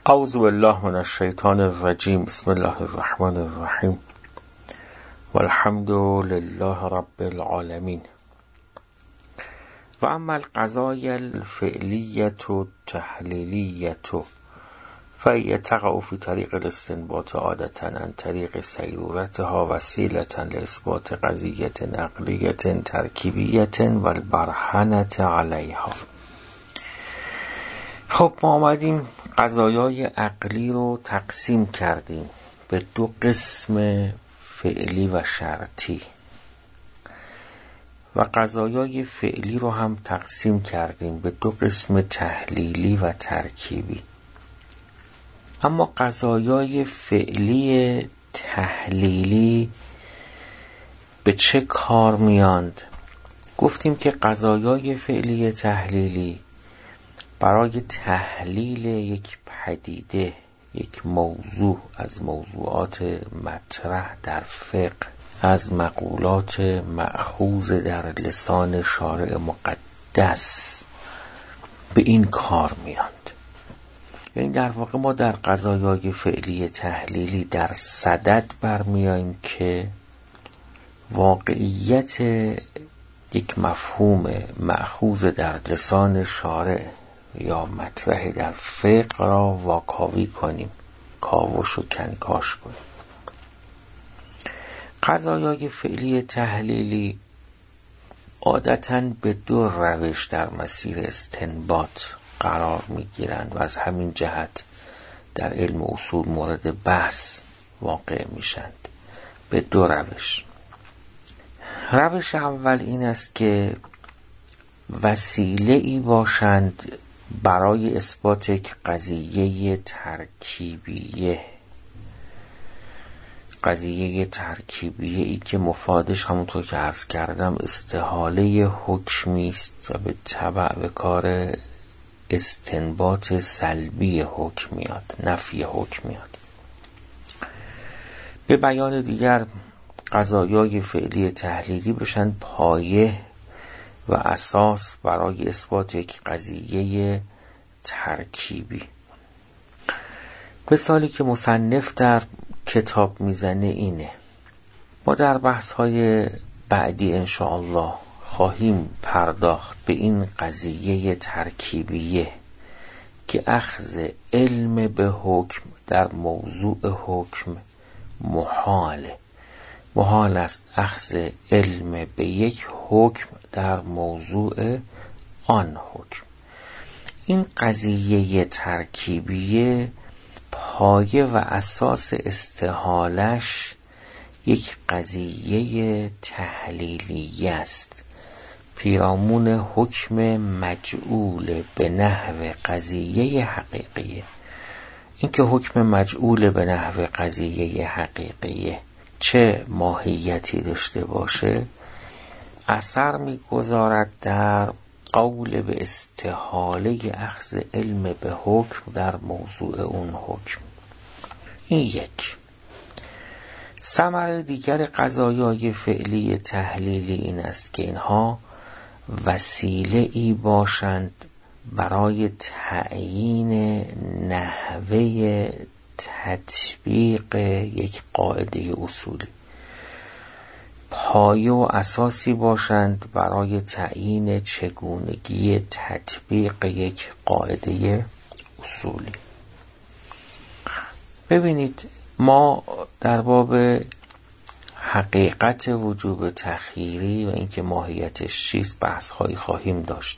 اعوذ بالله من الشیطان الرجیم. بسم الله الرحمن الرحیم والحمد لله رب العالمین. و اما القضایا الفعلیة التحلیلیة فهي تقع في طریق الاستنباط عادة عن طریق صیرورتها وسیلة لاثبات قضیة عقلیة ترکیبیة والبرهنة علیها. خب ما آمدیم قضایای عقلی رو تقسیم کردیم به دو قسم، فعلی و شرطی، و قضایای فعلی رو هم تقسیم کردیم به دو قسم، تحلیلی و ترکیبی. اما قضایای فعلی تحلیلی به چه کار میاند؟ گفتیم که قضایای فعلی تحلیلی برای تحلیل یک پدیده، یک موضوع از موضوعات مطرح در فقه، از مقولات مأخوذ در لسان شارع مقدس، به این کار میاند. یعنی در واقع ما در قضایای فعلی تحلیلی در صدد برمیاییم که واقعیت یک مفهوم مأخوذ در لسان شارع یا مطرح در فقه را واکاوی کنیم، کاوش و کنکاش کنیم. قضایای فعلی تحلیلی عادتاً به دو روش در مسیر استنباط قرار می گیرند و از همین جهت در علم اصول مورد بحث واقع می شند. به دو روش. روش اول این است که وسیله ای باشند برای اثبات یک قضیه ترکیبیه، قضیه ترکیبیه ای که مفادش همونطور که عرض کردم استحاله حکمی است و به تبع به کار استنباط سلبی حکم میاد، نفی حکم میاد. به بیان دیگر قضایای فعلی تحلیلی بشن پایه و اساس برای اثبات یک قضیه ترکیبی. مثالی که مصنف در کتاب میزنه اینه. ما در بحث‌های بعدی انشاءالله خواهیم پرداخت به این قضیه ترکیبیه که اخذ علم به حکم در موضوع حکم محاله. محال است اخذ علم به یک حکم در موضوع آن حکم. این قضیه ترکیبیه پایه و اساس استحالش یک قضیه تحلیلی است، پیرامون حکم مجعول به نحو قضیه حقیقیه. این که حکم مجعول به نحو قضیه حقیقیه چه ماهیتی داشته باشه اثر می‌گذارد در قول به استحاله اخذ علم به حکم در موضوع اون حکم. این یک. ثمره دیگر قضایای فعلی تحلیلی این است که اینها وسیله ای باشند برای تعیین نحوه تطبیق یک قاعده اصولی، پایه و اساسی باشند برای تعیین چگونگی تطبیق یک قاعده اصولی. ببینید ما در باب حقیقت وجوب تخییری و اینکه ماهیتش چیست بحث‌هایی خواهیم داشت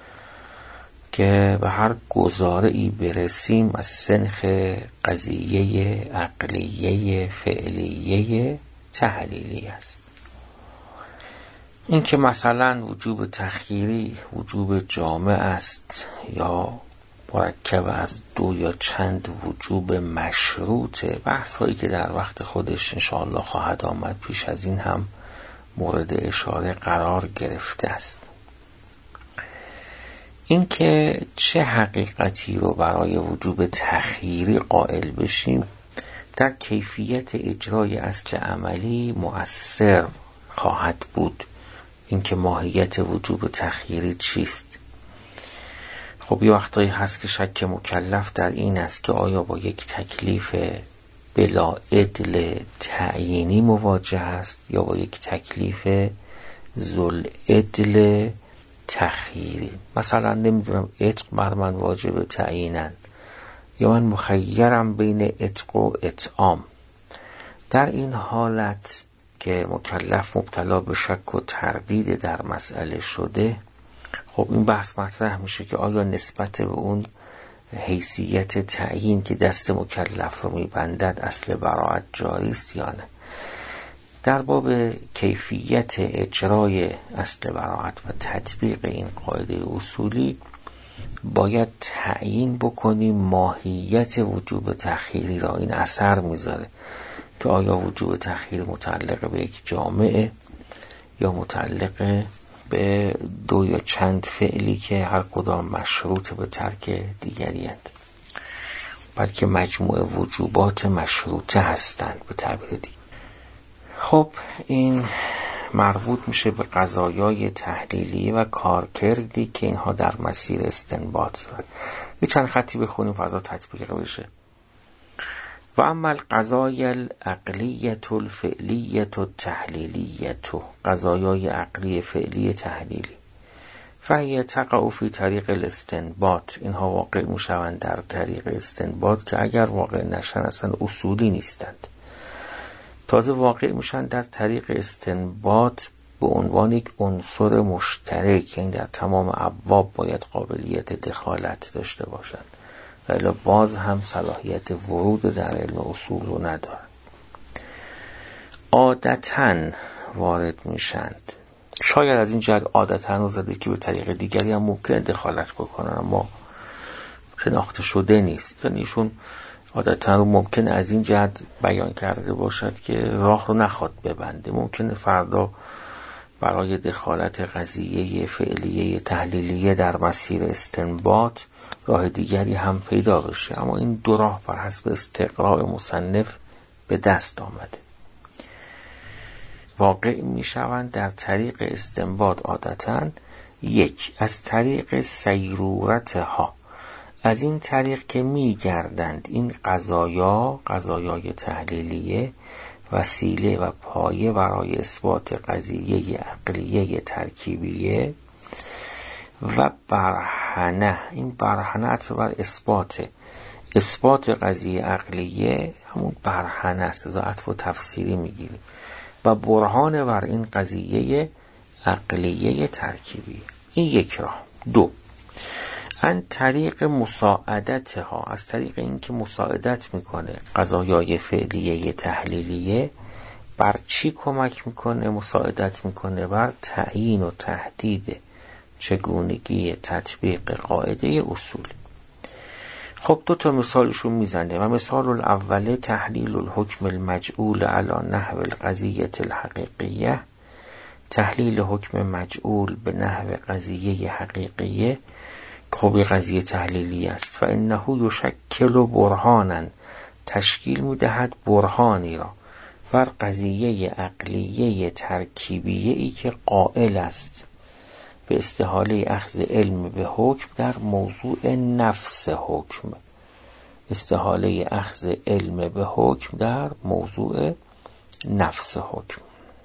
که به هر گزاره‌ای برسیم از سنخ قضیه عقلیه فعلیه تحلیلی است. این که مثلا وجوب تخییری وجوب جامع است یا مرکب از دو یا چند وجوب مشروط، بحث هایی که در وقت خودش انشاءالله خواهد آمد، پیش از این هم مورد اشاره قرار گرفته است. این که چه حقیقتی رو برای وجوب تخییری قائل بشیم در کیفیت اجرای اصل عملی مؤثر خواهد بود. این که ماهیت وجوب تخییری چیست. خب یه وقتایی هست که شک مکلف در این است که آیا با یک تکلیف بلا عدل تعیینی مواجه است یا با یک تکلیف ذل عدل تخییری. مثلا نمیدونم عتق بر من واجب تعییناً یا من مخیرم بین عتق و اطعام. در این حالت که مکلف مبتلا به شک و تردید در مسئله شده، خب این بحث مطرح میشه که آیا نسبت به اون حیثیت تعیین که دست مکلف رو میبندد اصل براءت جاری است یا نه. در باب کیفیت اجرای اصل براءت و تطبیق این قاعده اصولی باید تعیین بکنیم ماهیت وجوب تأخیری را. این اثر میذاره که آیا وجوب تأخیر متعلق به یک جامعه یا متعلق به دو یا چند فعلی که هر کدام مشروط به ترک دیگری هستند، بلکه مجموع وجوبات مشروطه هستند به تعبیر دیگر. خب این مربوط میشه به قضایای تحلیلی و کارکردی که اینها در مسیر استنباط دارن. یه چند خطی بخونیم فضا تطبیق بشه. و اما القضایا العقلیة الفعلیة التحلیلیة، قضایای عقلی فعلی تحلیلی، فهی تقع فی طریق الاستنباط، اینها واقع میشوند در طریق استنباط که اگر واقع نشن اصلا اصولی نیستند، تازه واقع میشن در طریق استنباط به عنوان یک عنصر مشترک، یعنی در تمام ابواب باید قابلیت دخالت داشته باشند، ولی باز هم صلاحیت ورود در علم اصول رو ندارند. عادتاً وارد میشند. شاید از این جهت عادتاً رو زده که به طریق دیگری هم ممکن دخالت بکنن، اما شناخته شده نیست. یعنی ایشون عادتاً رو ممکن از این جهت بیان کرده باشد که راه رو نخواد ببنده. ممکن فردا برای دخالت قضیه فعلیه تحلیلیه در مسیر استنباط راه دیگری هم پیدا بشه، اما این دو راه بر حسب استقراء مصنف به دست آمده. واقع می شوند در طریق استنباط عادتاً یک، از طریق سیرورتها، از این طریق که می گردند این قضایای تحلیلیه وسیله و پایه برای اثبات قضیه عقلیه ترکیبیه و برهنه. این برهنه عطف بر اثبات قضیه عقلیه همون برهنه است، از عطف و تفسیری میگیریم، و برهان بر این قضیه عقلیه ترکیبی. این یک راه. دو، ان طریق مساعدتها، از طریق این که مساعدت میکنه قضایای فعلیه تحلیلیه بر چی کمک میکنه؟ مساعدت میکنه بر تعیین و تحدید چگونگی تطبیق قاعده اصول. خب دو تا مثالشون میزنه. و مثال الاول تحلیل الحکم المجعول علی نحو القضیه الحقیقیه، تحلیل حکم مجعول به نحو قضیه حقیقیه. خب قضیه تحلیلی است. و انه یشکل برهانا، تشکیل میدهد برهانی را بر قضیه عقلیه ترکیبیه ای که قائل است به استحاله اخذ علم به حکم در موضوع نفس حکم. استحاله اخذ علم به حکم در موضوع نفس حکم.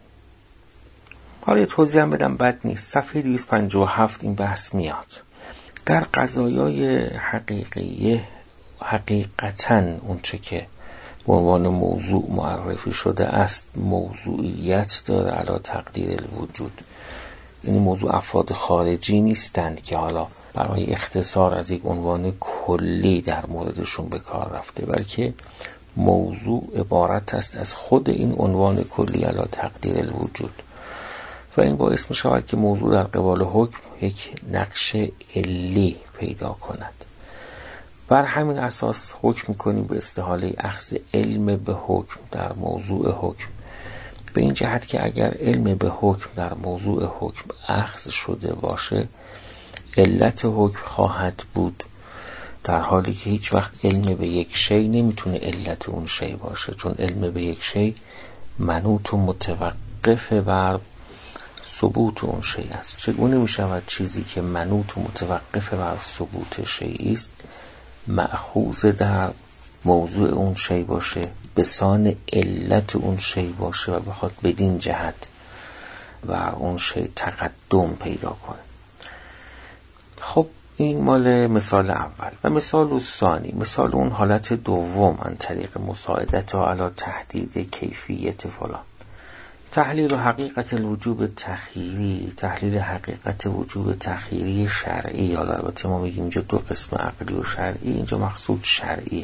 حالا توضیح هم بدم بد نیست. صفحه 257 این بحث میاد. در قضایای حقیقیه حقیقتاً اون چه که به عنوان موضوع معرفی شده است موضوعیت داره علی تقدیر الوجود. این موضوع افراد خارجی نیستند که حالا برای اختصار از یک عنوان کلی در موردشون به کار رفته، بلکه موضوع عبارت است از خود این عنوان کلی علی تقدیر الوجود، و این باعث می شود که موضوع در قبال حکم یک نقش علی پیدا کند. بر همین اساس حکم می‌کنیم به استحاله اخذ علم به حکم در موضوع حکم، به این جهت که اگر علم به حکم در موضوع حکم اخذ شده باشه علت حکم خواهد بود، در حالی که هیچ وقت علم به یک شی نمیتونه علت اون شی باشه، چون علم به یک شی منوط و متوقف بر ثبوت اون شیء است. چگونه می شود چیزی که منوط و متوقف بر ثبوت شیء است مأخوذ در موضوع اون شیء باشه، بسان علت اون شیء باشه و بخواد بدین جهت و اون شیء تقدم پیدا کنه. خب این مال مثال اول. و مثال ثانی، مثال اون حالت دوم، عن طریق مساعدت و علی تحدید کیفیت فلان. تحلیل حقیقت الوجوب تخییری، تحلیل حقیقت وجوب تخییری شرعی. حالا البته ما میگیم اینجا دو قسم، عقلی و شرعی، اینجا مقصود شرعیه.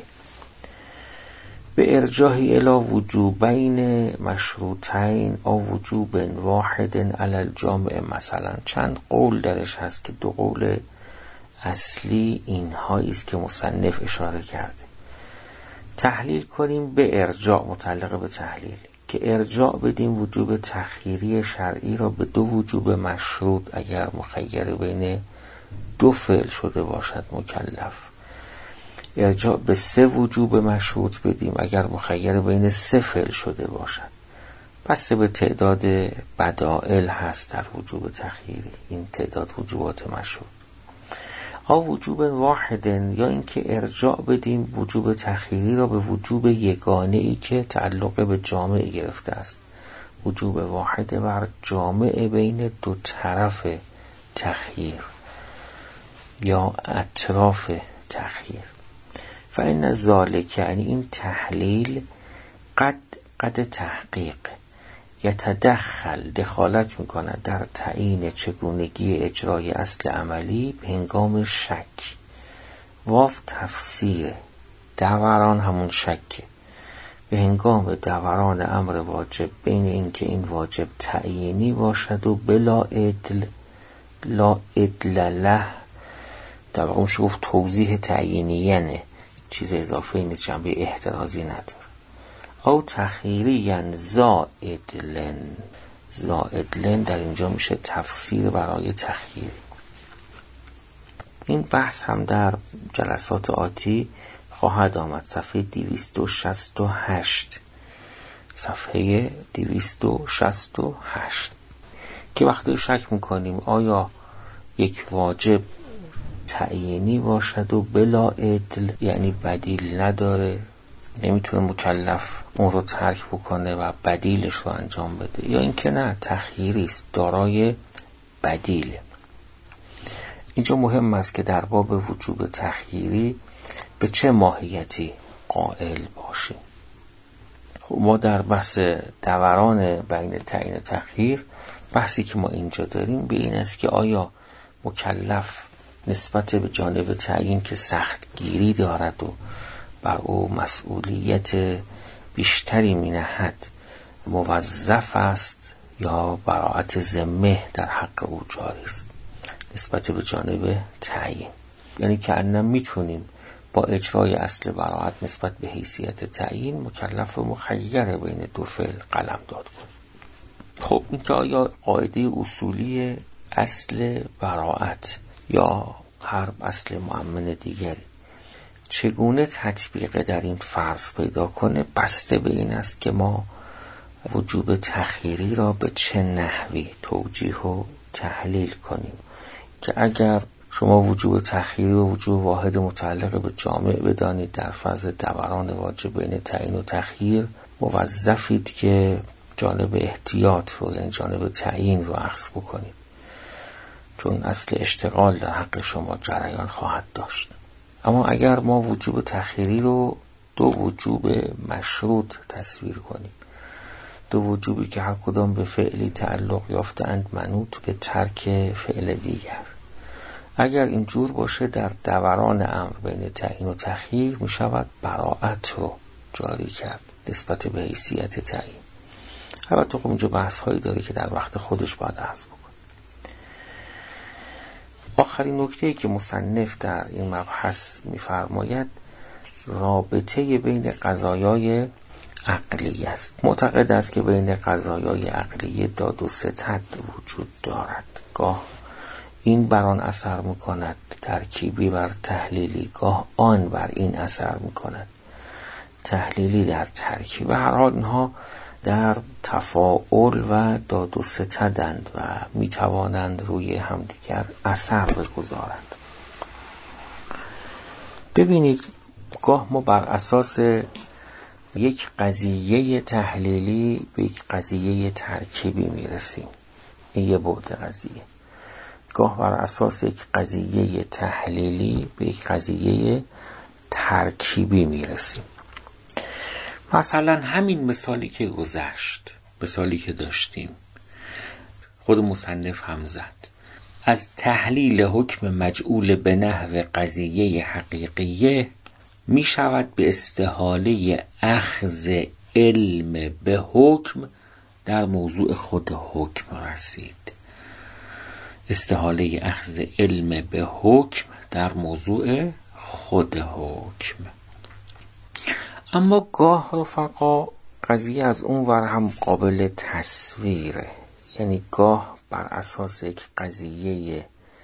به ارجاحی الی وجوبین مشروطین او وجوب واحد علی الجامع. مثلا چند قول درش هست که دو قول اصلی اینهایی است که مصنف اشاره کرده. تحلیل کنیم به ارجاع، متعلق به تحلیل، که ارجاع بدیم وجوب تخییری شرعی را به دو وجوب مشروط اگر مخیر بین دو فعل شده باشد مکلف. ارجاع به سه وجوب مشروط بدیم اگر مخیر بین سه فعل شده باشد. بسته به تعداد بدائل هست در وجوب تخییری، این تعداد وجوبات مشروط. او وجوب واحد، یا اینکه ارجاع بدیم وجوب تخییری را به وجوب یگانه ای که تعلق به جامع گرفته است. وجوب واحد بر جامع بین دو طرف تخییر یا اطراف تخییر. فإن ذلک، یعنی این تحلیل، قد تحقیق یتدخل، دخالت میکند در تعیین چگونگی اجرای اصل عملی به هنگام شک. واف تفسیر، دوران همون شک، به هنگام دوران امر واجب بین اینکه این واجب تعیینی باشد و بلا ادلله، در واقع میشه گفت توضیح تعیینیه، چیز اضافه نیست، جنبه احترازی نداره. او تخییری زائدلن در اینجا میشه تفسیر برای تخییر. این بحث هم در جلسات آتی خواهد آمد. صفحه 268 صفحه 268 که وقتی شک میکنیم آیا یک واجب تعیینی باشد و بلا عدل، یعنی بدیل نداره، نمیتونه مکلف اون رو ترک بکنه و بدیلش رو انجام بده، یا اینکه نه تخییری است دارای بدیل. اینجا مهم است که در باب وجوب تخییری به چه ماهیتی قائل باشیم. خب ما در بحث دوران بین تعیین تخییر، بحثی که ما اینجا داریم به این است که آیا مکلف نسبت به جانب تعیین که سخت گیری دارد و بر او مسئولیت بیشتری می‌نهد موظف است یا براءت ذمه در حق او جاری است نسبت به جانب تعیین. یعنی که انم میتونیم با اجرای اصل براءت نسبت به حیثیت تعیین مکلف و مخیر بین دو فعل قلم داد کنیم. خب این که آیا قاعده اصولی اصل براءت یا هر اصل مؤمن دیگری چگونه تطبیق در این فرض پیدا کنه بسته به این است که ما وجوب تخییری را به چه نحوی توجیه و تحلیل کنیم، که اگر شما وجوب تخییری و وجوب واحد متعلق به جامع بدانید در فرض دوران واجب بین تعیین و تخییر، موظفید که جانب احتیاط رو، یعنی جانب تعیین رو اخذ بکنید، چون اصل اشتغال در حق شما جریان خواهد داشت. اما اگر ما وجوب تخییری رو دو وجوب مشروط تصویر کنیم، دو وجوبی که هر کدام به فعلی تعلق یافتند منوط به ترک فعل دیگر، اگر اینجور باشه در دوران امر بین تعیین و تخییر می شود براءت رو جاری کرد نسبت به حیثیت تعیین. البته خب اینجا بحث هایی داره که در وقت خودش باید عرض بکنم. آخرین نکته‌ای که مصنف در این مبحث می‌فرماید رابطه بین قضایای عقلی است. معتقد است که بین قضایای عقلی داد و ستد وجود دارد. گاه این بر آن اثر می‌کند، ترکیبی بر تحلیلی، گاه آن بر این اثر می‌کند، تحلیلی در ترکیب. به هر حال اینها در تفاعل و داد و ستدند و میتوانند روی همدیگر اثر بگذارند. ببینید گاه ما بر اساس یک قضیه تحلیلی به یک قضیه ترکیبی میرسیم. این یه بعد قضیه. گاه بر اساس یک قضیه تحلیلی به یک قضیه ترکیبی میرسیم. مثلا همین مثالی که گذشت، مثالی که داشتیم، خود مصنف هم زد، از تحلیل حکم مجعول به نحو قضیه حقیقیه می شود به استحاله اخذ علم به حکم در موضوع خود حکم رسید. استحاله اخذ علم به حکم در موضوع خود حکم. اما گاه رفقا قضیه از اون ور هم قابل تصویره، یعنی گاه بر اساس یک قضیه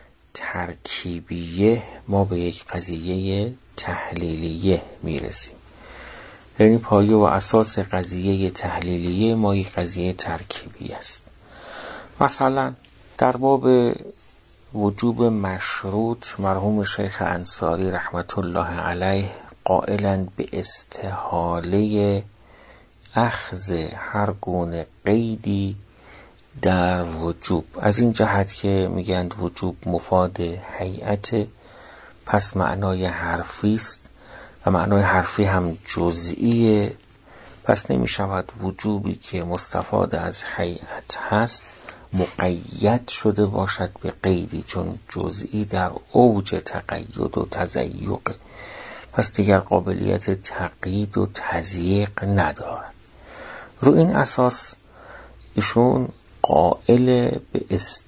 ترکیبیه ما به یک قضیه تحلیلیه میرسیم. یعنی پایه و اساس قضیه تحلیلیه ما یک قضیه ترکیبی است. مثلا در باب وجوب مشروط مرحوم شیخ انصاری رحمت الله علیه قائلا به استحاله اخذ هر گونه قیدی در وجوب، از این جهت که میگند وجوب مفاد هیئت، پس معنای حرفی است و معنای حرفی هم جزئیه، پس نمیشود وجوبی که مستفاد از هیئت هست مقید شده باشد به قیدی، چون جزئی در اوج تقید و تضیق، پس دیگر قابلیت تقیید و تضییق ندارد. رو این اساس ایشون قائل به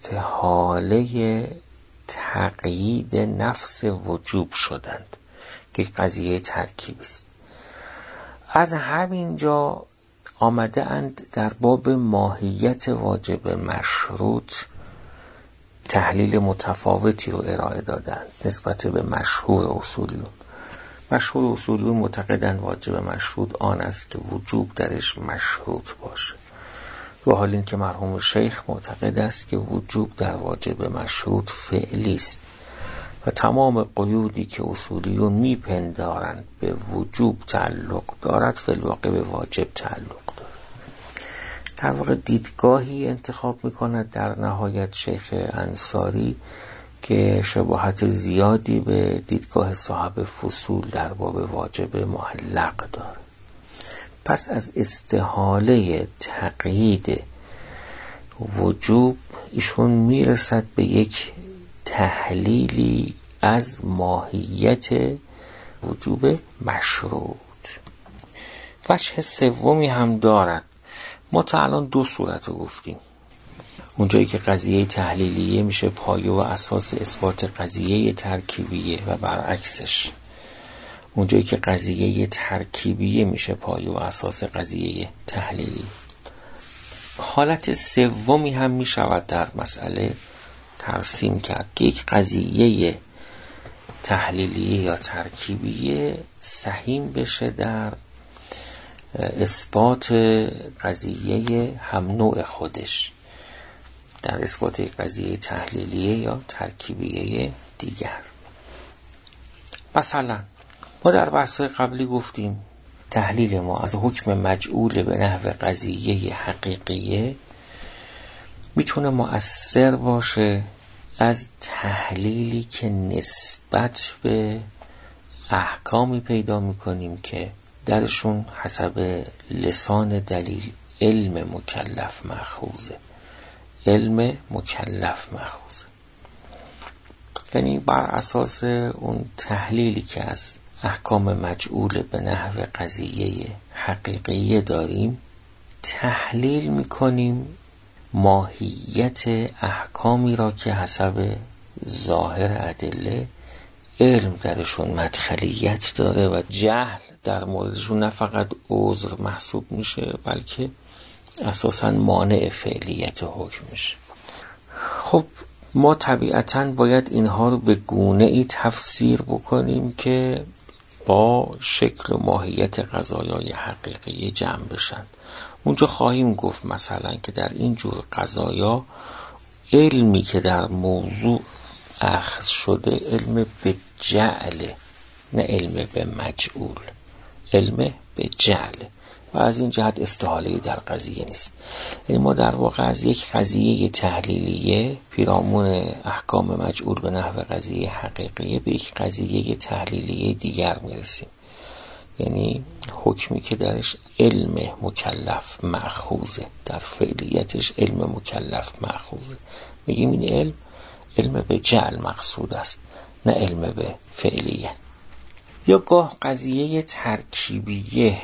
استحاله تقیید نفس وجوب شدند که قضیه ترکیبی است. از همینجا آمده اند در باب ماهیت واجب مشروط تحلیل متفاوتی رو ارائه دادند نسبت به مشهور اصولیون. مشهور اصولیون معتقدند واجب مشروط آن است که وجوب درش مشروط باشه، و حال این که مرحوم شیخ معتقد است که وجوب در واجب مشروط فعلی است و تمام قیودی که اصولیون میپندارند به وجوب تعلق دارد فی الواقع به واجب تعلق دارد. در واقع دیدگاهی انتخاب میکند در نهایت شیخ انصاری که شباهت زیادی به دیدگاه صاحب فصول در باب واجب معلق دارد. پس از استحاله تقیید وجوب ایشون میرسد به یک تحلیلی از ماهیت وجوب مشروط. وجه سومی هم دارد. ما تا الان دو صورت رو گفتیم. اونجایی که قضیه تحلیلیه میشه پایه و اساس اثبات قضیه ترکیبیه و برعکسش. اونجایی که قضیه ترکیبیه میشه پایه و اساس قضیه تحلیلی. حالت سومی هم میشود در مسئله ترسیم کرد که یک قضیه تحلیلیه یا ترکیبیه سهیم بشه در اثبات قضیه هم نوع خودش، در اثبات قضیه تحلیلیه یا ترکیبیه دیگر. مثلا ما در بحث‌های قبلی گفتیم تحلیل ما از حکم مجعول به نحو قضیه حقیقیه میتونه مؤثر باشه از تحلیلی که نسبت به احکامی پیدا میکنیم که درشون حسب لسان دلیل علم مکلف مأخوذه. علم مکلف مأخوذه یعنی بر اساس اون تحلیلی که از احکام مجعول به نحو قضیه حقیقیه داریم تحلیل میکنیم ماهیت احکامی را که حسب ظاهر ادله علم درشون مدخلیت داره و جهل در موردشون نه فقط عذر محسوب میشه بلکه اساساً مانع فعلیت حکم میشه. خب ما طبیعتاً باید اینها رو به گونه ای تفسیر بکنیم که با شکل و ماهیت قضایای حقیقی جمع بشن. اونجا خواهیم گفت مثلا که در این جور قضایا علمی که در موضوع اخذ شده علم به جعل، نه علم به مجعول، علم به جعل و از این جهت استحاله در قضیه نیست. یعنی ما در واقع از یک قضیه تحلیلیه پیرامون احکام مجعول به نحو قضیه حقیقیه به یک قضیه تحلیلیه دیگر میرسیم، یعنی حکمی که درش علم مکلف مأخوذه، در فعلیتش علم مکلف مأخوذه، میگیم این علم به جعل مقصود است، نه علم به فعلیه. یا گاه قضیه ترکیبیه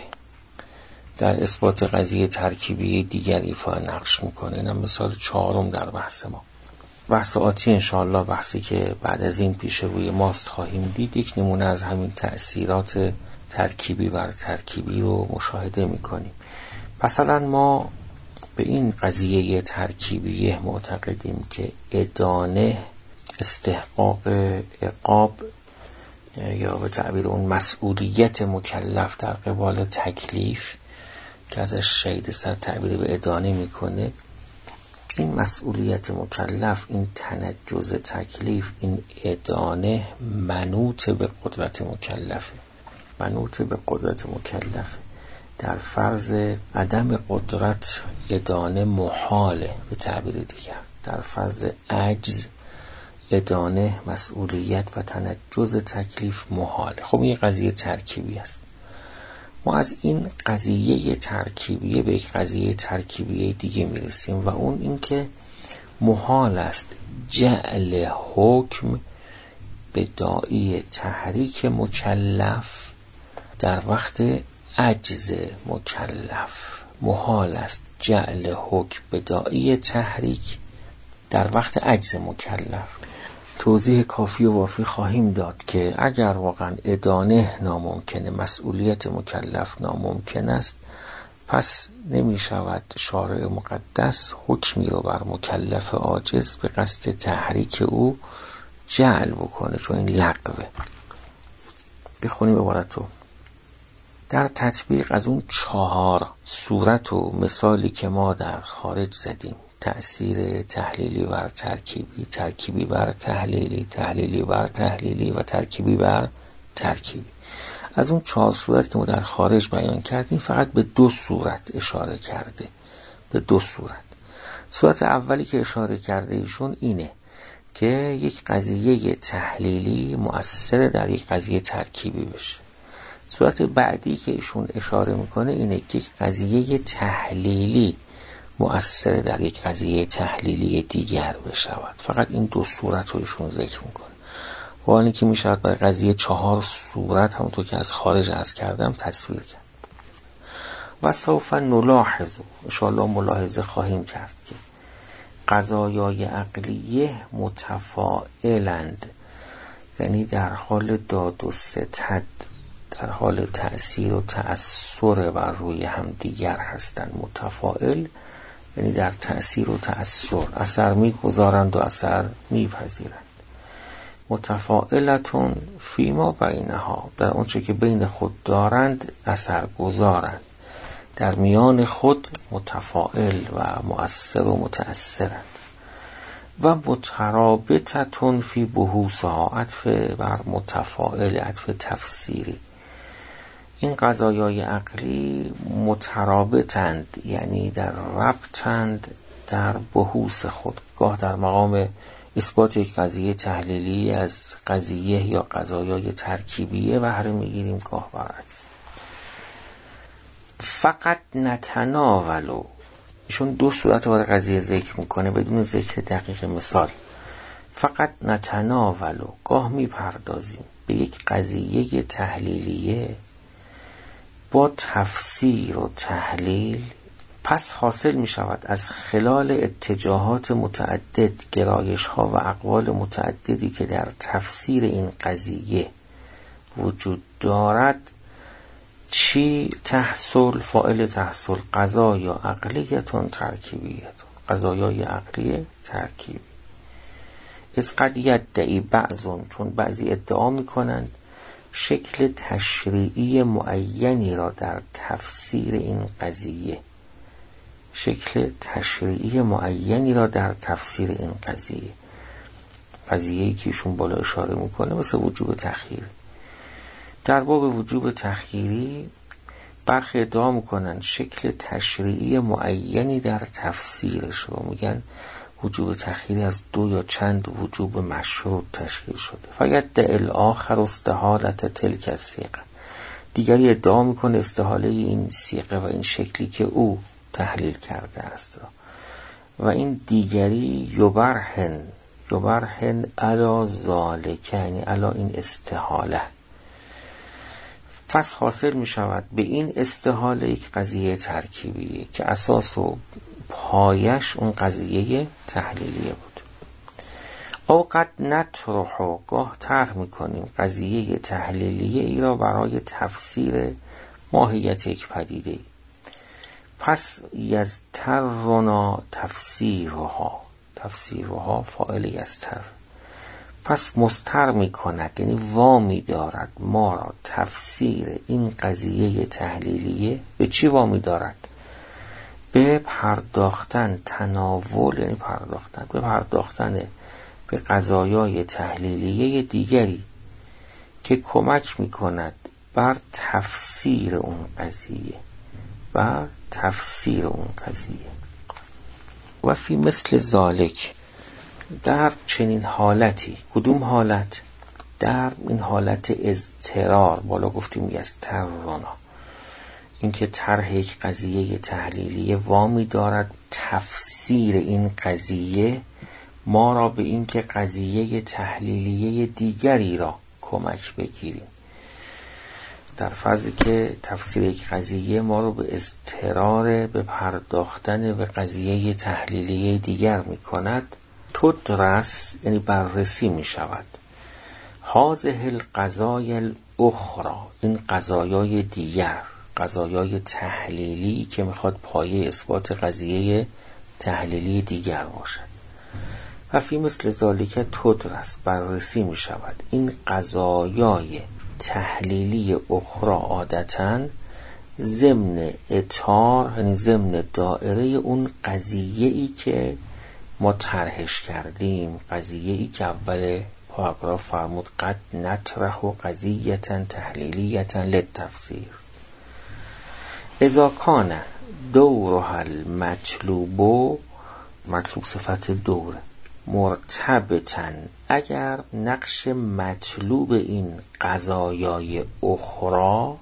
در اثبات قضیه ترکیبیه دیگر ایفا نقش میکنه. اینم مثال 4 در بحث ما. بحث آتی انشاءالله، بحثی که بعد از این پیش روی ماست خواهیم دید، یک نمونه از همین تأثیرات ترکیبی بر ترکیبی رو مشاهده میکنیم. مثلا ما به این قضیه ترکیبیه معتقدیم که ادانه استحقاق عقاب یا به تعبیر اون مسئولیت مکلف در قبال تکلیف که ازش شهید سر تعبیر به ادانه میکنه، این مسئولیت مکلف، این تنجز تکلیف، این ادانه منوط به قدرت مکلفه، منوط به قدرت مکلفه. در فرض عدم قدرت ادانه محاله به تعبیر دیگر، در فرض عجز ادانه مسئولیت و تنجز تکلیف محاله. خب این قضیه ترکیبی است. ما از این قضیه ترکیبیه به یک قضیه ترکیبیه دیگه میرسیم و اون این که محال است جعل حکم به داعی تحریک مکلف در وقت عجز مکلف. محال است جعل حکم به داعی تحریک در وقت عجز مکلف. توضیح کافی و وافی خواهیم داد که اگر واقعا ادانه ناممکنه، مسئولیت مکلف ناممکن است، پس نمی شود شارع مقدس حکمی رو بر مکلف عاجز به قصد تحریک او جعل بکنه، چون این لغوه. بخونیم عبارتو. در تطبیق از اون 4 صورت و مثالی که ما در خارج زدیم، تأثیر تحلیلی بر ترکیبی، ترکیبی بر تحلیلی، تحلیلی بر تحلیلی و ترکیبی بر ترکیبی، از اون 4 صورت که ما در خارج بیان کردیم فقط به 2 صورت اشاره کرده، به 2 صورت. صورت اولی که اشاره کرده ایشون اینه که یک قضیه تحلیلی مؤثر در یک قضیه ترکیبی بشه. صورت بعدی که ایشون اشاره میکنه اینه که یک قضیه تحلیلی مؤثر در یک قضیه تحلیلی دیگر بشود. فقط این 2 صورت رو ایشون ذکر میکنه. و آنی که میشود برای قضیه 4 صورت همونطور که از خارج عرض کردم تصویر کرد. و سوف نلاحظ، انشاءالله ملاحظه خواهیم کرد که قضایای عقلیه متفاعلند، یعنی در حال داد و ستد، در حال تأثیر و تأثیر بر روی هم دیگر هستند. متفاعل یعنی در تأثیر و تأثیر، اثر میگذارند و اثر میپذیرند. متفاعلتون فیما بینها، در اونچه که بین خود دارند اثر گذارند، در میان خود متفاعل و مؤثر و متأثرند. و مترابطتون فی بحوثها، عطف بر متفاعل، عطف تفسیری. این قضایای عقلی مترابطند، یعنی در ربطند در بحوث خود، گاه در مقام اثبات یک قضیه تحلیلی از قضیه یا قضایای ترکیبیه بهره میگیریم، گاه برعکس. فقط نتناولو، ایشون 2 صورت رو قضیه ذکر میکنه بدون ذکر دقیق مثال. فقط نتناولو، گاه میپردازیم به یک قضیه تحلیلیه با تفسیر و تحلیل، پس حاصل می شود از خلال اتجاهات متعدد، گرایش ها و اقوال متعددی که در تفسیر این قضیه وجود دارد، چی تحصل؟ فاعل تحصل قضایا عقلیتون ترکیبیتون، قضایای عقلی ترکیبی. از قد یدعی بعضون، چون بعضی ادعا می کنند شکل تشریعی معینی را در تفسیر این قضیه شکل تشریعی معینی را در تفسیر این قضیه‌ای که ایشون بالا اشاره میکنه مثل وجوب تخییر. در باب وجوب تخییری برخی ادعا میکنن شکل تشریعی معینی در تفسیرش رو میگن وجوب تخییری از 2 یا چند وجوب مشروط تشکیل شده. فیدعی الاخر استحالة تلک الصیغه، دیگری ادعا میکنه استحاله این صیغه و این شکلی که او تحلیل کرده است و این دیگری یبرهن علی ذالک، یعنی علی این استحاله. پس حاصل می شود به این استحاله یک قضیه ترکیبیه که اساس و پایش اون قضیه تحلیلیه بود. او قد نطرح، گاه طرح میکنیم قضیه تحلیلیه ای را برای تفسیر ماهیت یک پدیده. پس یزترنا تفسیرها فاعل یزتر، پس مستر می کند، یعنی وامی دارد ما را تفسیر این قضیه تحلیلیه. به چی وامی دارد؟ به پرداختن تناول، یعنی پرداختن به قضایای تحلیلیه دیگری که کمک می کند بر تفسیر اون قضیه. و فی مثل ذالک، در چنین حالتی، کدوم حالت؟ در این حالت اضطرار، بالا گفتیم یسترنا، اینکه طرح یک قضیه تحلیلیه وامی دارد تفسیر این قضیه ما را به این که قضیه تحلیلیه دیگری را کمک بگیریم. در فرضی که تفسیر یک قضیه ما رو به اضطرار به پرداختن به قضیه تحلیلیه دیگر می کند، تدرس یعنی بررسی می شود. هذه القضایا الاخرى، این قضایای دیگر، قضایای تحلیلی که میخواد پایه اثبات قضیه تحلیلی دیگر باشد. و فی مثل ذالک تدرس، بررسی می شود این قضایای تحلیلی اخرى عادتاً ضمن اطار، یعنی ضمن دائره اون قضیه‌ای که ما طرحش کردیم، قضیه‌ای که اول پاراگراف فرمود قد نطرح قضیة تحلیلیة للتفسیر. اذا کان دورها المطلوب صفت دور مرتبطاً، اگر نقش مطلوب این قضایای اخرى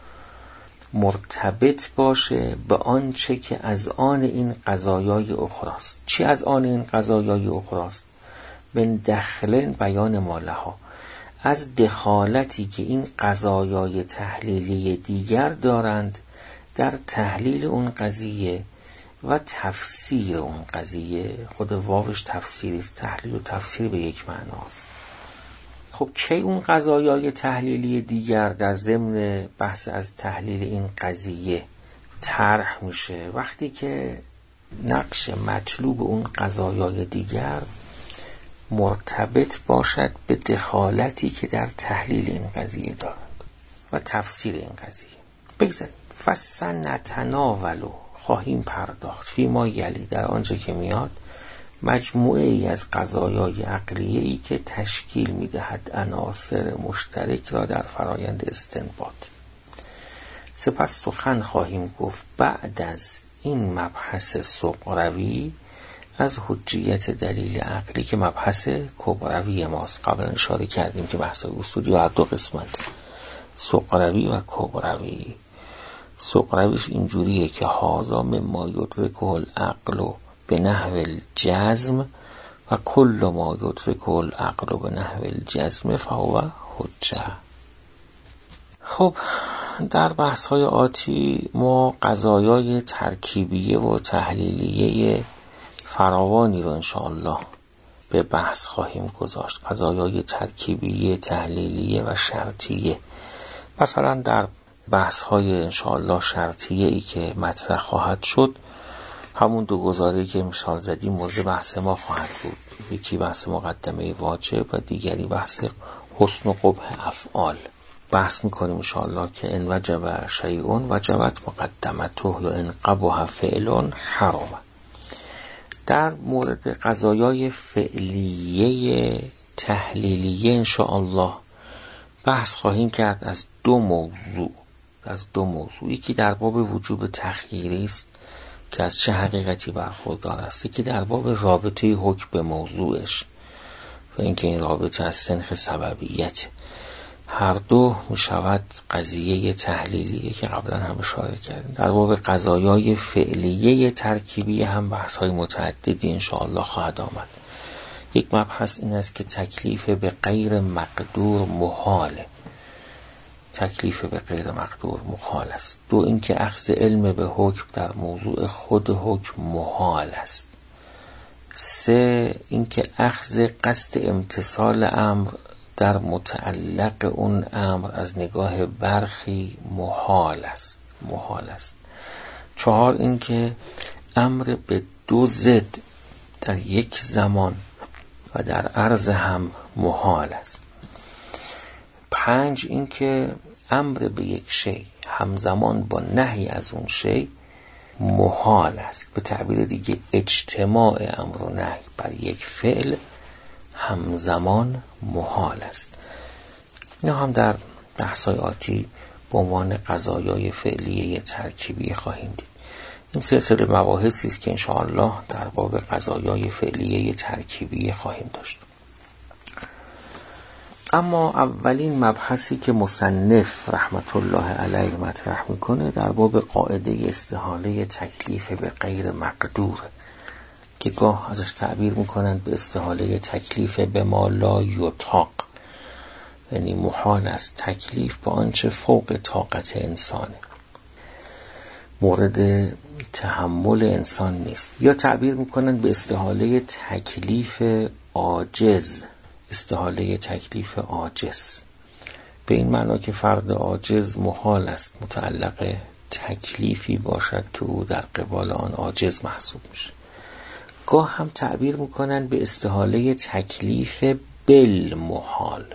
مرتبط باشه به آنچه که از آن این قضایای اخراست. چی از آن این قضایای اخراست؟ من دخلن بیان مالها، از دخالتی که این قضایای تحلیلی دیگر دارند در تحلیل اون قضیه و تفسیر اون قضیه. خود واوش تفسیری است، تحلیل و تفسیر به یک معناست. خب کی اون قضایای تحلیلی دیگر در ضمن بحث از تحلیل این قضیه طرح میشه؟ وقتی که نقش مطلوب اون قضایای دیگر مرتبط باشد به دخالتی که در تحلیل این قضیه دارند و تفسیر این قضیه. بگذاریم فسنتناولو، خواهیم پرداخت فی ما یلی، در آنچه که میاد، مجموعه ای از قضایای عقلیه ای که تشکیل میدهد عناصر مشترک را در فرایند استنباط. سپس سخن خواهیم گفت بعد از این مبحث سغروی از حجیت دلیل عقلی که مبحث کبروی ماست. قبلا اشاره کردیم که بحث اصولی هر دو قسمت، سغروی و کبروی. سغرویش اینجوریه که هازا مما یدرکه العقل به نحو الجزم و کل ما یدرکه العقل به نحو الجزم فهو حجه. خب در بحث های آتی ما قضایای ترکیبیه و تحلیلیه فراوانی رو انشاءالله به بحث خواهیم گذاشت. قضایای ترکیبیه، تحلیلیه و شرطیه. مثلا در بحث های انشاءالله شرطیه ای که مطرح خواهد شد، همون دو گزاره‌ای که مثال زدیم مورد بحث ما خواهد بود. یکی بحث مقدمه واجب و دیگری بحث حسن و قبح افعال. بحث میکنیم انشاءالله که ان وجب شیء وجبت مقدمته یا ان قبح فعل حرام. در مورد قضایای فعلیه تحلیلیه انشاءالله بحث خواهیم کرد از دو موضوع. یکی در باب وجوب تخییری است که از چه حقیقتی برخوردار است، یکی در باب رابطه حکم به موضوعش و اینکه این رابطه از سنخ سببیت. هر دو میشود قضیه تحلیلیه که قبلا هم اشاره کردیم. در باب قضایای فعلیه ترکیبی هم بحث های متعددی انشاءالله خواهد آمد. یک مبحث این است که تکلیف به غیر مقدور محاله. تکلیف به غیر مقدور محال است. دو اینکه اخذ علم به حکم در موضوع خود حکم محال است. سه اینکه اخذ قصد امتثال امر در متعلق اون امر از نگاه برخی محال است. چهار اینکه امر به دو ضد در یک زمان و در عرض هم محال است. پنج اینکه امر به یک شی همزمان با نهی از اون شی محال است. به تعبیر دیگه اجتماع امر و نهی بر یک فعل همزمان محال است. اینا هم در بحث‌های آتی به عنوان قضایای فعلیه ترکیبی خواهیم دید. این سلسله مباحثی است که انشاءالله در باب قضایای فعلیه ترکیبی خواهیم داشت. اما اولین مبحثی که مصنف رحمت الله علیه مطرح میکنه در باب قاعده استحاله تکلیف به غیر مقدور که گاه ازش تعبیر میکنند به استحاله تکلیف به ما لا یطاق، یعنی محال است تکلیف با آنچه فوق طاقت انسانه، مورد تحمل انسان نیست. یا تعبیر میکنند به استحاله تکلیف عاجز، استحاله تکلیف عاجز به این معنا که فرد عاجز محال است متعلق تکلیفی باشد که او در قبال آن عاجز محسوب میشه. گاه هم تعبیر میکنن به استحاله تکلیف بالمحال،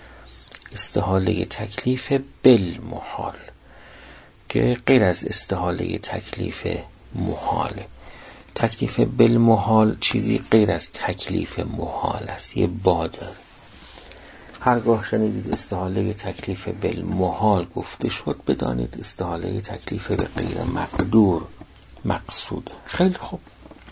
استحاله تکلیف بالمحال که غیر از استحاله تکلیف محاله. تکلیف بالمحال چیزی غیر از تکلیف محال است، یه با داره. هرگاه شنیدید استحاله تکلیف بالمحال گفته شد بدانید استحاله تکلیف به غیر مقدور مقصود. خیلی خوب،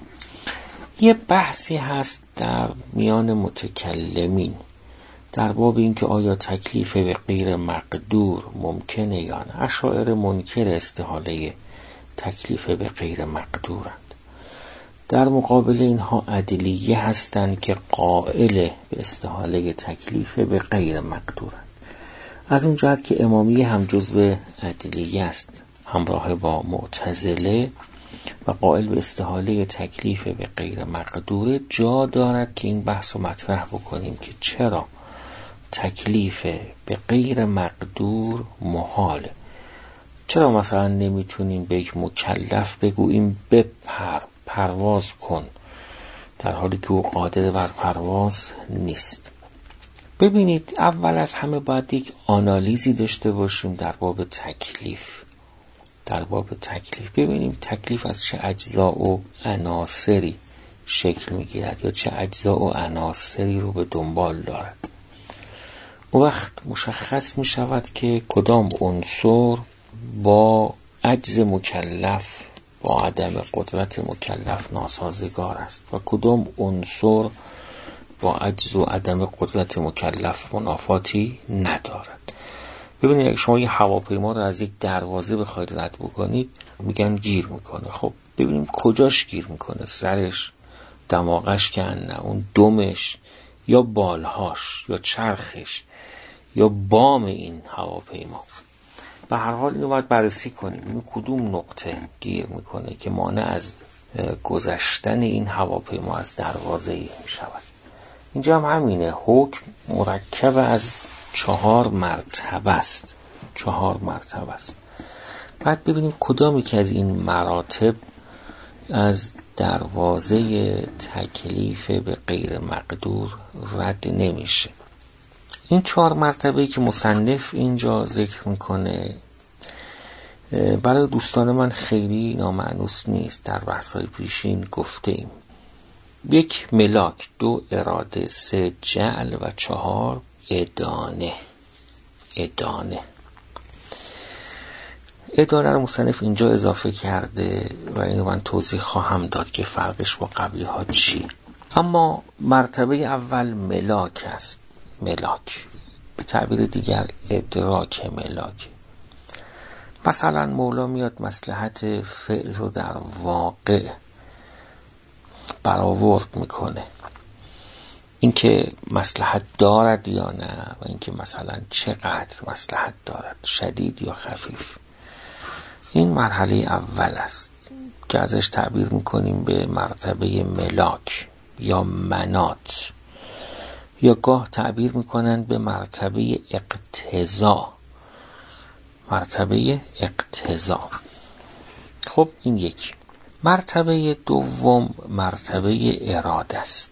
یه بحثی هست در میان متکلمین در باب این که آیا تکلیف به غیر مقدور ممکنه یا نه. اشاعره منکر استحاله تکلیف به غیر مقدورند. در مقابل اینها عدلیه هستند که قائل به استحاله تکلیف به غیر مقدورند. از اون جهت که امامیه هم جزو عدلیه است همراه با معتزله و قائل به استحاله تکلیف به غیر مقدور، جا دارد که این بحث رو مطرح بکنیم که چرا تکلیف به غیر مقدور محاله. چرا مثلا نمیتونیم به یک مکلف بگوییم پرواز کن در حالی که او قادر بر پرواز نیست؟ ببینید، اول از همه باید یک آنالیزی داشته باشیم در باب تکلیف. ببینیم تکلیف از چه اجزا و عناصری شکل میگیرد یا چه اجزا و عناصری رو به دنبال دارد. اون وقت مشخص میشود که کدام عنصر با عجز مکلف، با عدم قدرت مکلف ناسازگار است و کدام عنصر با عجز و عدم قدرت مکلف منافاتی ندارد. ببینید، اگه شما یه هواپیما رو از یک دروازه بخواید رد بکنید میگن گیر میکنه. خب ببینیم کجاش گیر میکنه، سرش، دماغش که نه، اون دمش یا بالهاش یا چرخش یا بام این هواپیما. به هر حال اینو باید بررسی کنیم این کدوم نقطه گیر میکنه که مانع از گذشتن این هواپیما از دروازه ای میشود. اینجا هم همینه، حکم مرکب از 4 مرتبه است. بعد ببینیم کدامی که از این مراتب از دروازه تکلیف به غیر مقدور رد نمیشه. این 4 مرتبه‌ای که مصنف اینجا ذکر میکنه برای دوستان من خیلی نامعنوس نیست. در بحث‌های پیشین گفته ایم: 1 ملاک، 2 اراده، 3 جعل و 4 ادانه. ادانه رو مصنف اینجا اضافه کرده و اینو من توضیح خواهم داد که فرقش با قبلی ها چی. اما مرتبه اول ملاک است. ملاک به تعبیر دیگر ادراک ملاک. مثلا مولا میاد مصلحت فعل رو در واقع برآورد میکنه، اینکه مصلحت دارد یا نه و اینکه مثلا چقدر مصلحت دارد، شدید یا خفیف. این مرحله اول است که ازش تعبیر میکنیم به مرتبه ملاک یا منات، یا گاه تعبیر میکنند به مرتبه اقتضا. مرتبه اقتضا. خب این یک. مرتبه دوم مرتبه اراده است.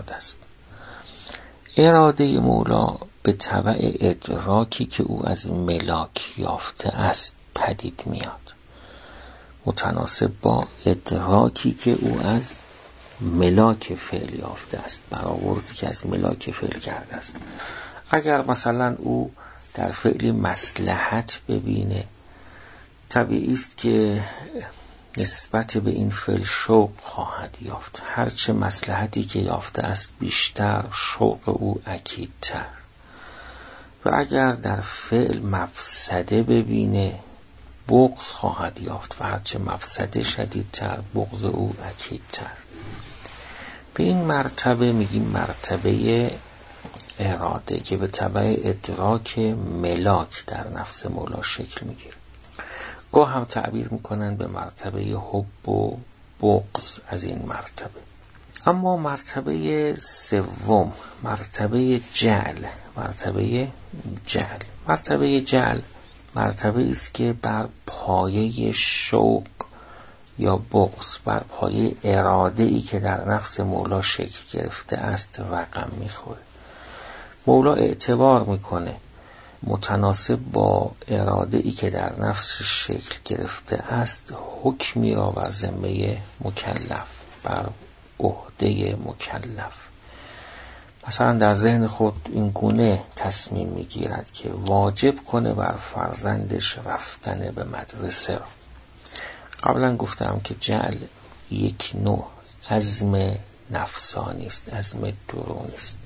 اراده مولا به تبع ادراکی که او از ملاک یافته است پدید میاد، متناسب با ادراکی که او از ملاک فعل یافته است، برآوردی که از ملاک فعل کرده است. اگر مثلا او در فعل مصلحت ببینه، طبیعی است که نسبت به این فعل شوق خواهد یافت. هرچه مصلحتی که یافته است بیشتر، شوق او اکیدتر. و اگر در فعل مفسده ببینه، بغض خواهد یافت و هرچه مفسده شدیدتر، بغض او اکیدتر. به این مرتبه میگیم مرتبه اراده که به تبع ادراک ملاک در نفس مولا شکل میگیره. گاه هم تعبیر میکنن به مرتبه حب و بغض از این مرتبه. اما مرتبه سوم مرتبه جعل. مرتبه جعل مرتبه است که بر پایه شوق یا بغض، بر پایه اراده ای که در نفس مولا شکل گرفته است رقم میخوره. مولا اعتبار میکنه متناسب با اراده ای که در نفس شکل گرفته است حکمی را بر ذمه مکلف، بر عهده مکلف. مثلا در ذهن خود این گونه تصمیم میگیرد که واجب کنه بر فرزندش رفتن به مدرسه را. قبلا گفتم که جعل یک نوع عزم نفسانی است، عزم درونی است.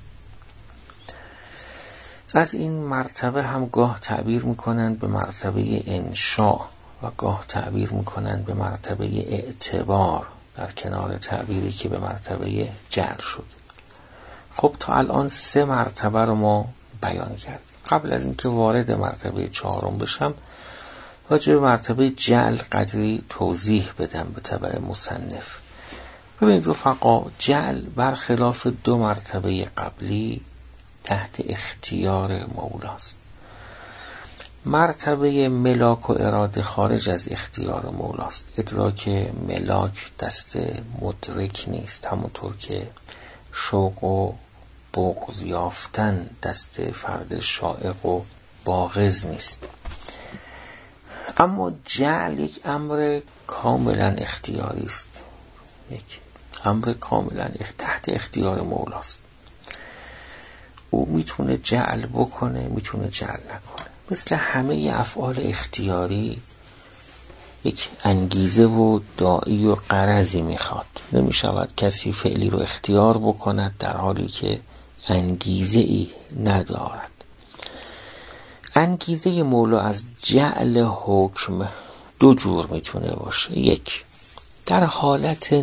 از این مرتبه هم گاه تعبیر میکنند به مرتبه انشاء و گاه تعبیر میکنند به مرتبه اعتبار، در کنار تعبیری که به مرتبه جعل شد. خب تا الان 3 مرتبه رو ما بیان کردیم. قبل از اینکه وارد مرتبه 4 بشم، راجع به مرتبه جعل قدری توضیح بدم به تبع مصنف. ببینید رفقا، جعل برخلاف 2 مرتبه قبلی تحت اختیار مولاست. مرتبه ملاک و اراده خارج از اختیار مولاست. ادراک ملاک دست مدرک نیست، همونطور که شوق و بغض یافتن دست فرد شائق و باغض نیست. اما جعل یک امر کاملا اختیاری است، یک امر کاملا تحت اختیار مولاست. او میتونه جعل بکنه، میتونه جعل نکنه. مثل همه افعال اختیاری یک انگیزه و داعی و غرضی میخواد. نمیشود کسی فعلی رو اختیار بکند در حالی که انگیزه ای ندارد. انگیزه مولا از جعل حکم 2 جور میتونه باشه. 1 در حالت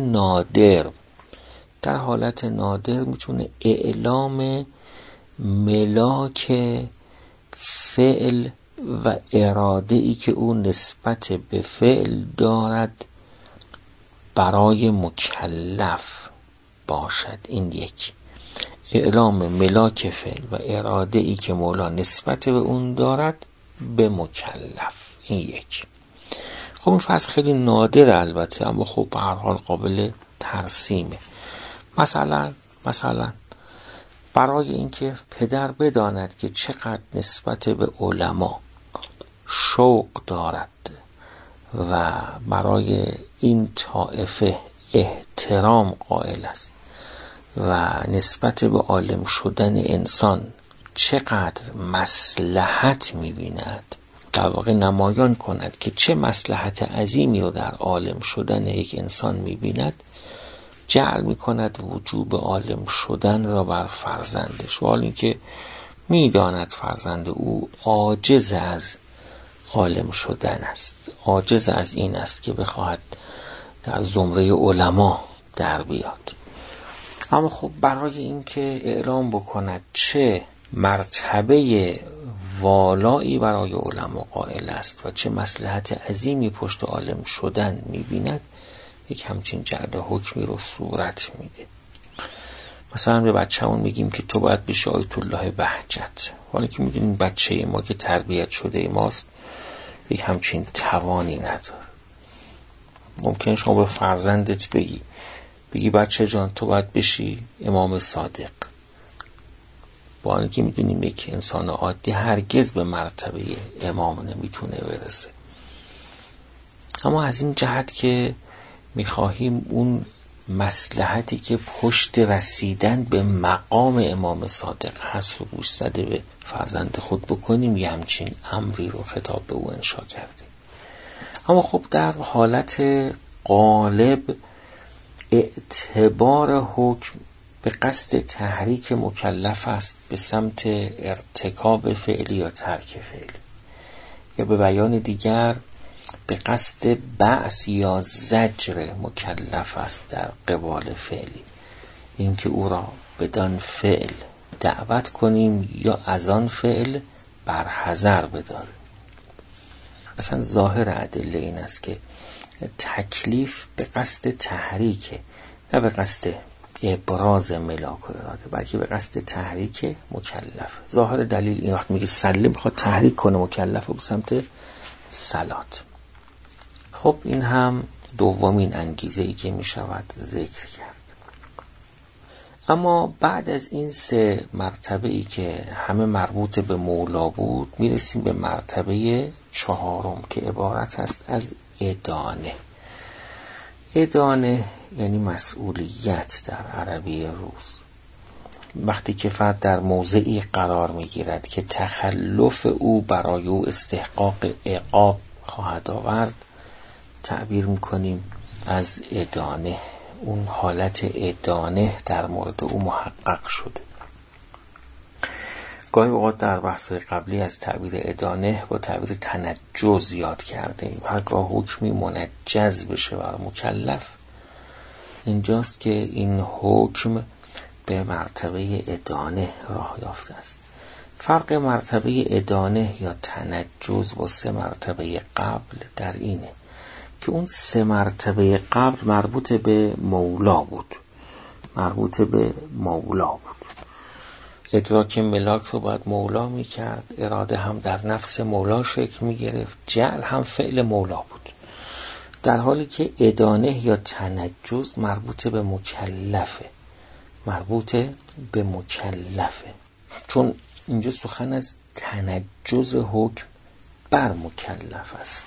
نادر میتونه اعلام ملاک فعل و اراده ای که او نسبت به فعل دارد برای مکلف باشد. این 1 اعلام ملاک فعل و اراده ای که مولا نسبت به اون دارد به مکلف. این 1. خب این فرض خیلی نادر البته، اما خب به هر حال قابل ترسیمه. مثلا برای اینکه پدر بداند که چقدر نسبت به علما شوق دارد و برای این طایفه احترام قائل است و نسبت به عالم شدن انسان چقدر مصلحت می‌بیند، در واقع نمایان کند که چه مصلحت عظیمی رو در عالم شدن یک انسان می‌بیند، جعل می‌کند وجوب عالم شدن را بر فرزندش، و حال اینکه می‌داند فرزند او عاجز از عالم شدن است، عاجز از این است که بخواهد در زمره علما در بیاد. اما خب برای اینکه اعلام بکند چه مرتبه والایی برای علما قائل است و چه مصلحت عظیمی پشت عالم شدن می‌بیند، یک همچین جعل حکمی رو صورت میده. مثلا به بچه‌مون میگیم که تو باید بشی آیت الله بهجت، حالا که میدونیم بچه ما که تربیت شده ماست یک همچین توانی نداره. ممکنه شما به فرزندت بگی بچه جان تو باید بشی امام صادق، با اینکه میدونیم یک انسان عادی هرگز به مرتبه امام نمیتونه برسه. اما از این جهت که میخواهیم اون مصلحتی که پشت رسیدن به مقام امام صادق هست رو گوش زده به فرزند خود بکنیم، یه همچین امری رو خطاب به او انشا کردیم. اما خب در حالت غالب اعتبار حکم به قصد تحریک مکلف است به سمت ارتکاب فعلی یا ترک فعلی، یا به بیان دیگر به قصد بعث یا زجر مکلف است در قبال فعلی، اینکه او را بدان فعل دعوت کنیم یا از آن فعل برحذر بداریم. اصلا ظاهر ادله این است که تکلیف به قصد تحریک، نه به قصد ابراز ملاک و اراده، بلکه به قصد تحریک مکلف. ظاهر دلیل این وقت میگه سلم میخواد تحریک کنه مکلف رو به سمت صلات. خب این هم دومین انگیزه ای که میشود ذکر کرد. اما بعد از این سه مرتبه ای که همه مربوط به مولا بود، میرسیم به مرتبه چهارم که عبارت است از ادانه. ادانه یعنی مسئولیت در عربی روز. وقتی که فرد در موضعی قرار میگیرد که تخلف او برای او استحقاق عقاب خواهد آورد، تعبیر میکنیم از ادانه. اون حالت ادانه در مورد او محقق شده. گاهی اوقات در بحث قبلی از تعبیر ادانه با تعبیر تنجز یاد کردیم. هرگاه حکمی منجز بشه بر مکلف، اینجاست که این حکم به مرتبه ادانه راه یافته است. فرق مرتبه ادانه یا تنجز با سه مرتبه قبل در اینه که اون سه مرتبه قبل مربوط به مولا بود، ادراک ملاک رو باید مولا میکرد، اراده هم در نفس مولا شکل میگرفت، جعل هم فعل مولا بود، در حالی که ادانه یا تنجز مربوط به مکلفه. چون اینجا سخن از تنجز حکم بر مکلف است،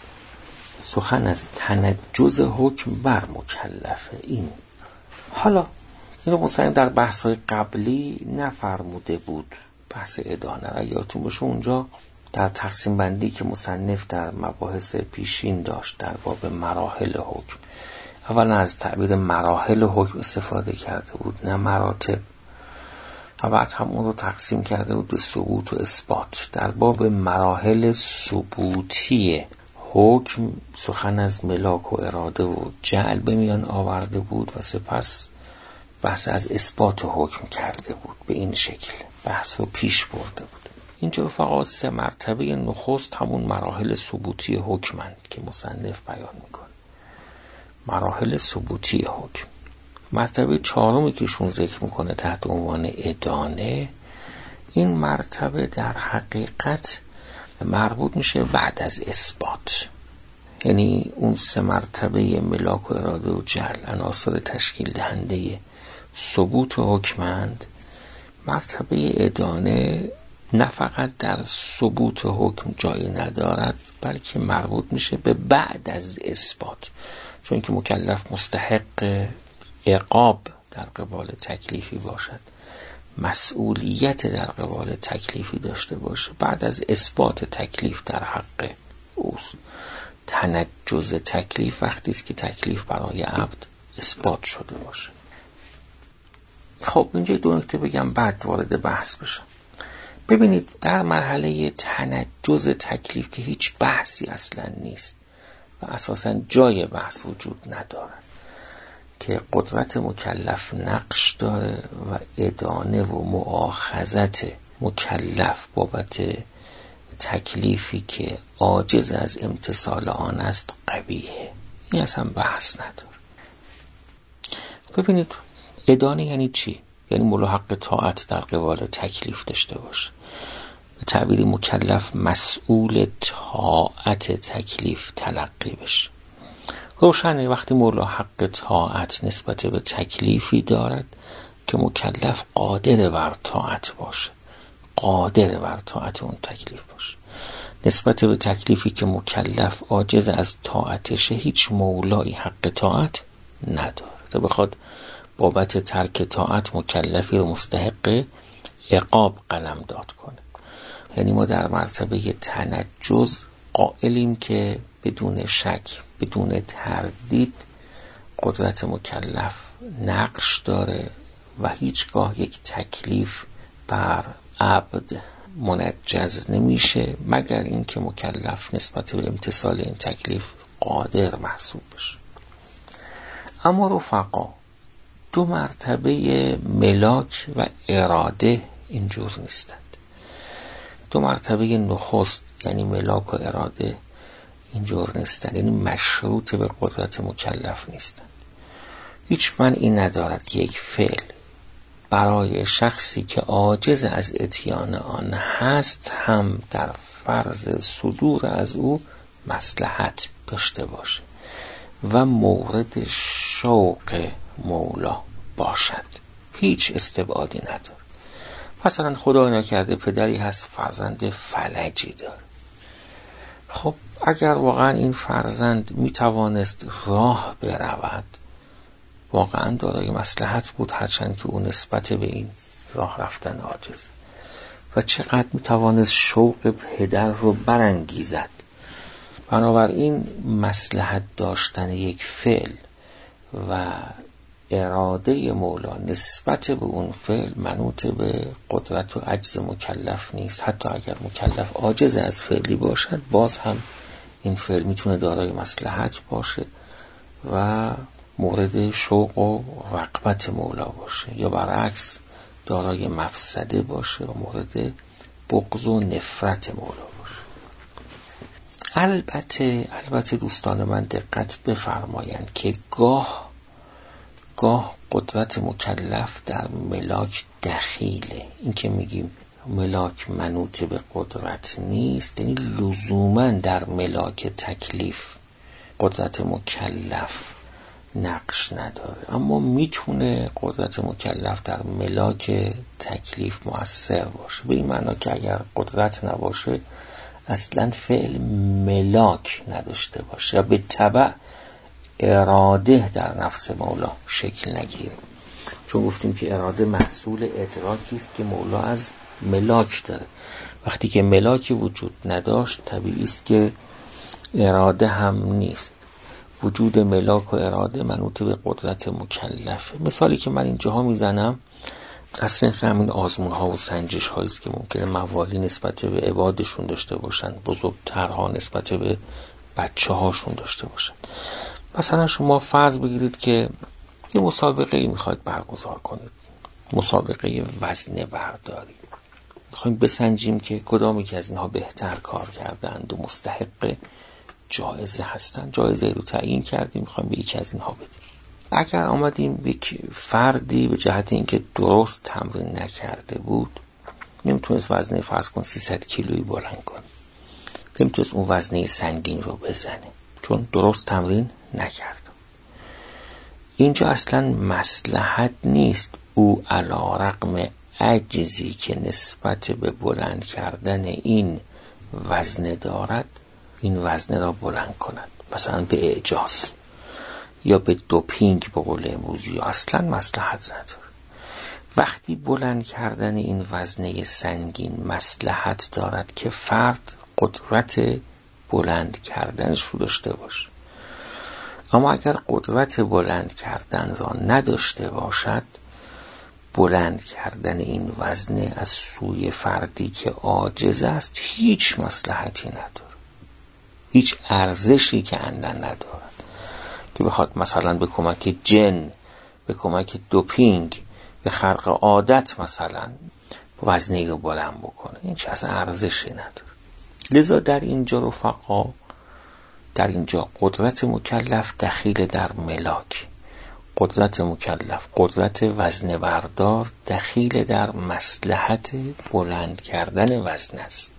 این حالا اینو مثلا در بحث‌های قبلی نفرموده بود. بحث ادانه را یادتون باشه اونجا در تقسیم بندی که مصنف در مباحث پیشین داشت در باب مراحل حکم، اولا از تعبیر مراحل حکم استفاده کرده بود نه مراتب، و بعد هم اون رو تقسیم کرده بود به ثبوت و اثبات. در باب مراحل ثبوتی حکم سخن از ملاک و اراده و جعل به میان آورده بود و سپس بحث از اثبات حکم کرده بود. به این شکل بحث رو پیش برده بود. اینجا فقط سه مرتبه نخست همون مراحل ثبوتی حکمند که مصنف بیان میکنه. مراحل ثبوتی حکم. مرتبه چهارمی که شون ذکر میکنه تحت عنوان ادانه، این مرتبه در حقیقت مربوط میشه بعد از اثبات. یعنی اون سه مرتبه ملاک و اراده و جعل عناصر تشکیل دهنده ثبوت حکمند، مرتبه ادانه نه فقط در ثبوت حکم جایی ندارد، بلکه مربوط میشه به بعد از اثبات، چون که مکلف مستحق عقاب در قبال تکلیفی باشد، مسئولیت در قبال تکلیفی داشته باشه، بعد از اثبات تکلیف در حق اوست. تنجز تکلیف وقتی است که تکلیف برای عبد اثبات شده باشه. خب اینجا دو نکته بگم بعد وارد بحث بشم. ببینید در مرحله تنجز تکلیف که هیچ بحثی اصلا نیست و اساسا جای بحث وجود ندارد که قدرت مکلف نقش داره و ادانه و مؤاخذت مکلف بابت تکلیفی که عاجز از امتثال آن است قبیحه. این اصلا بحث نداره. ببینید ادانه یعنی چی؟ یعنی ملاحق طاعت در قبال تکلیف داشته باشه. به تعبیر مکلف مسئول طاعت تکلیف تلقی بشه. روشنه وقتی ملاحق طاعت نسبت به تکلیفی دارد که مکلف قادر بر طاعت باشه، قادر بر طاعت اون تکلیف باشه، نسبت به تکلیفی که مکلف عاجز از طاعتشه هیچ مولایی حق طاعت نداره تا بخواد بابت ترک طاعت مکلفی رو مستحق عقاب قلمداد کنه. یعنی ما در مرتبه تنجز قائلیم که بدون شک، بدون تردید قدرت مکلف نقش داره و هیچگاه یک تکلیف بر عبد منجز نمیشه مگر اینکه مکلف نسبت به امتثال این تکلیف قادر محسوب بشه. اما رفقا دو مرتبه ملاک و اراده اینجور نیستند. دو مرتبه نخست یعنی ملاک و اراده اینجور نیستند، یعنی مشروط به قدرت مکلف نیستند. هیچ معنی ندارد که یک فعل برای شخصی که عاجز از اتیان آن هست هم در فرض صدور از او مصلحت داشته باشه و مورد شوق مولا باشد. هیچ استبعادی نداره. مثلا خدا نکرده پدری هست فرزند فلجی داره. خب اگر واقعا این فرزند میتوانست راه برود، واقعا دارای مصلحت بود، هرچند که اون نسبت به این راه رفتن عاجز، و چقدر میتوانست شوق پدر رو برانگیزد. بنابراین مصلحت داشتن یک فعل و اراده مولا نسبت به اون فعل منوط به قدرت و عجز مکلف نیست. حتی اگر مکلف عاجز از فعلی باشد، باز هم این فعل میتونه دارای مصلحت باشه و مورد شوق و رغبت مولا باشه، یا برعکس دارای مفسده باشه و مورد بغض و نفرت مولا باشه. البته دوستان من دقت بفرمایند که گاه قدرت مکلف در ملاک دخیله. این که میگیم ملاک منوط به قدرت نیست، یعنی لزوما در ملاک تکلیف قدرت مکلف نقش نداره، اما میتونه قدرت مکلف در ملاک تکلیف مؤثر باشه. به این معنا که اگر قدرت نباشه اصلا فعل ملاک نداشته باشه، به تبع اراده در نفس مولا شکل نگیره. چون گفتیم که اراده محصول ادراکی است که مولا از ملاک داره. وقتی که ملاکی وجود نداشت طبیعی است که اراده هم نیست. وجود ملاک و اراده منوط به قدرت مکلفه. مثالی که من اینجاها میزنم اصلا همین آزمون ها و سنجش هایی است که ممکنه موالی نسبت به عبادشون داشته باشن، بزرگترها نسبت به بچه هاشون داشته باشن. مثلا شما فرض بگیرید که یه مسابقه میخواید برگزار کنید، مسابقه وزن برداری. میخوایم بسنجیم که کدامی که از اینها بهتر کار کردند و مستحق جایزه هستن. جایزه رو تعیین کردیم، میخوایم به یکی از اینها بدیم. اگر آمدیم یک فردی به جهت اینکه درست تمرین نکرده بود، نمیتونست وزنه فرض کن 300 کیلویی بلند کنه، نمیتونست اون وزنه سنگین رو بزنه چون درست تمرین نکرد. اینجا اصلا مصلحت نیست او علی رغم عجزی که نسبت به بلند کردن این وزنه دارد این وزنه را بلند کند، مثلا به اعجاز یا به دوپینگ به قول امروزی، یا اصلا مصلحت نداره. وقتی بلند کردن این وزنه سنگین مصلحت دارد که فرد قدرت بلند کردنش رو داشته باشه، اما اگر قدرت بلند کردن را نداشته باشد، بلند کردن این وزنه از سوی فردی که عاجز است هیچ مصلحتی نداره، هیچ ارزشی که عندن ندارد که بخواد مثلا به کمک جن، به کمک دوپینگ، به خرق عادت مثلا وزنه رو بلند بکنه. این چه اصلا ارزشی نداره. لذا در اینجا رفقا، در اینجا قدرت مکلف دخیل در ملاک، قدرت مکلف، قدرت وزن بردار دخیل در مصلحت بلند کردن وزن است.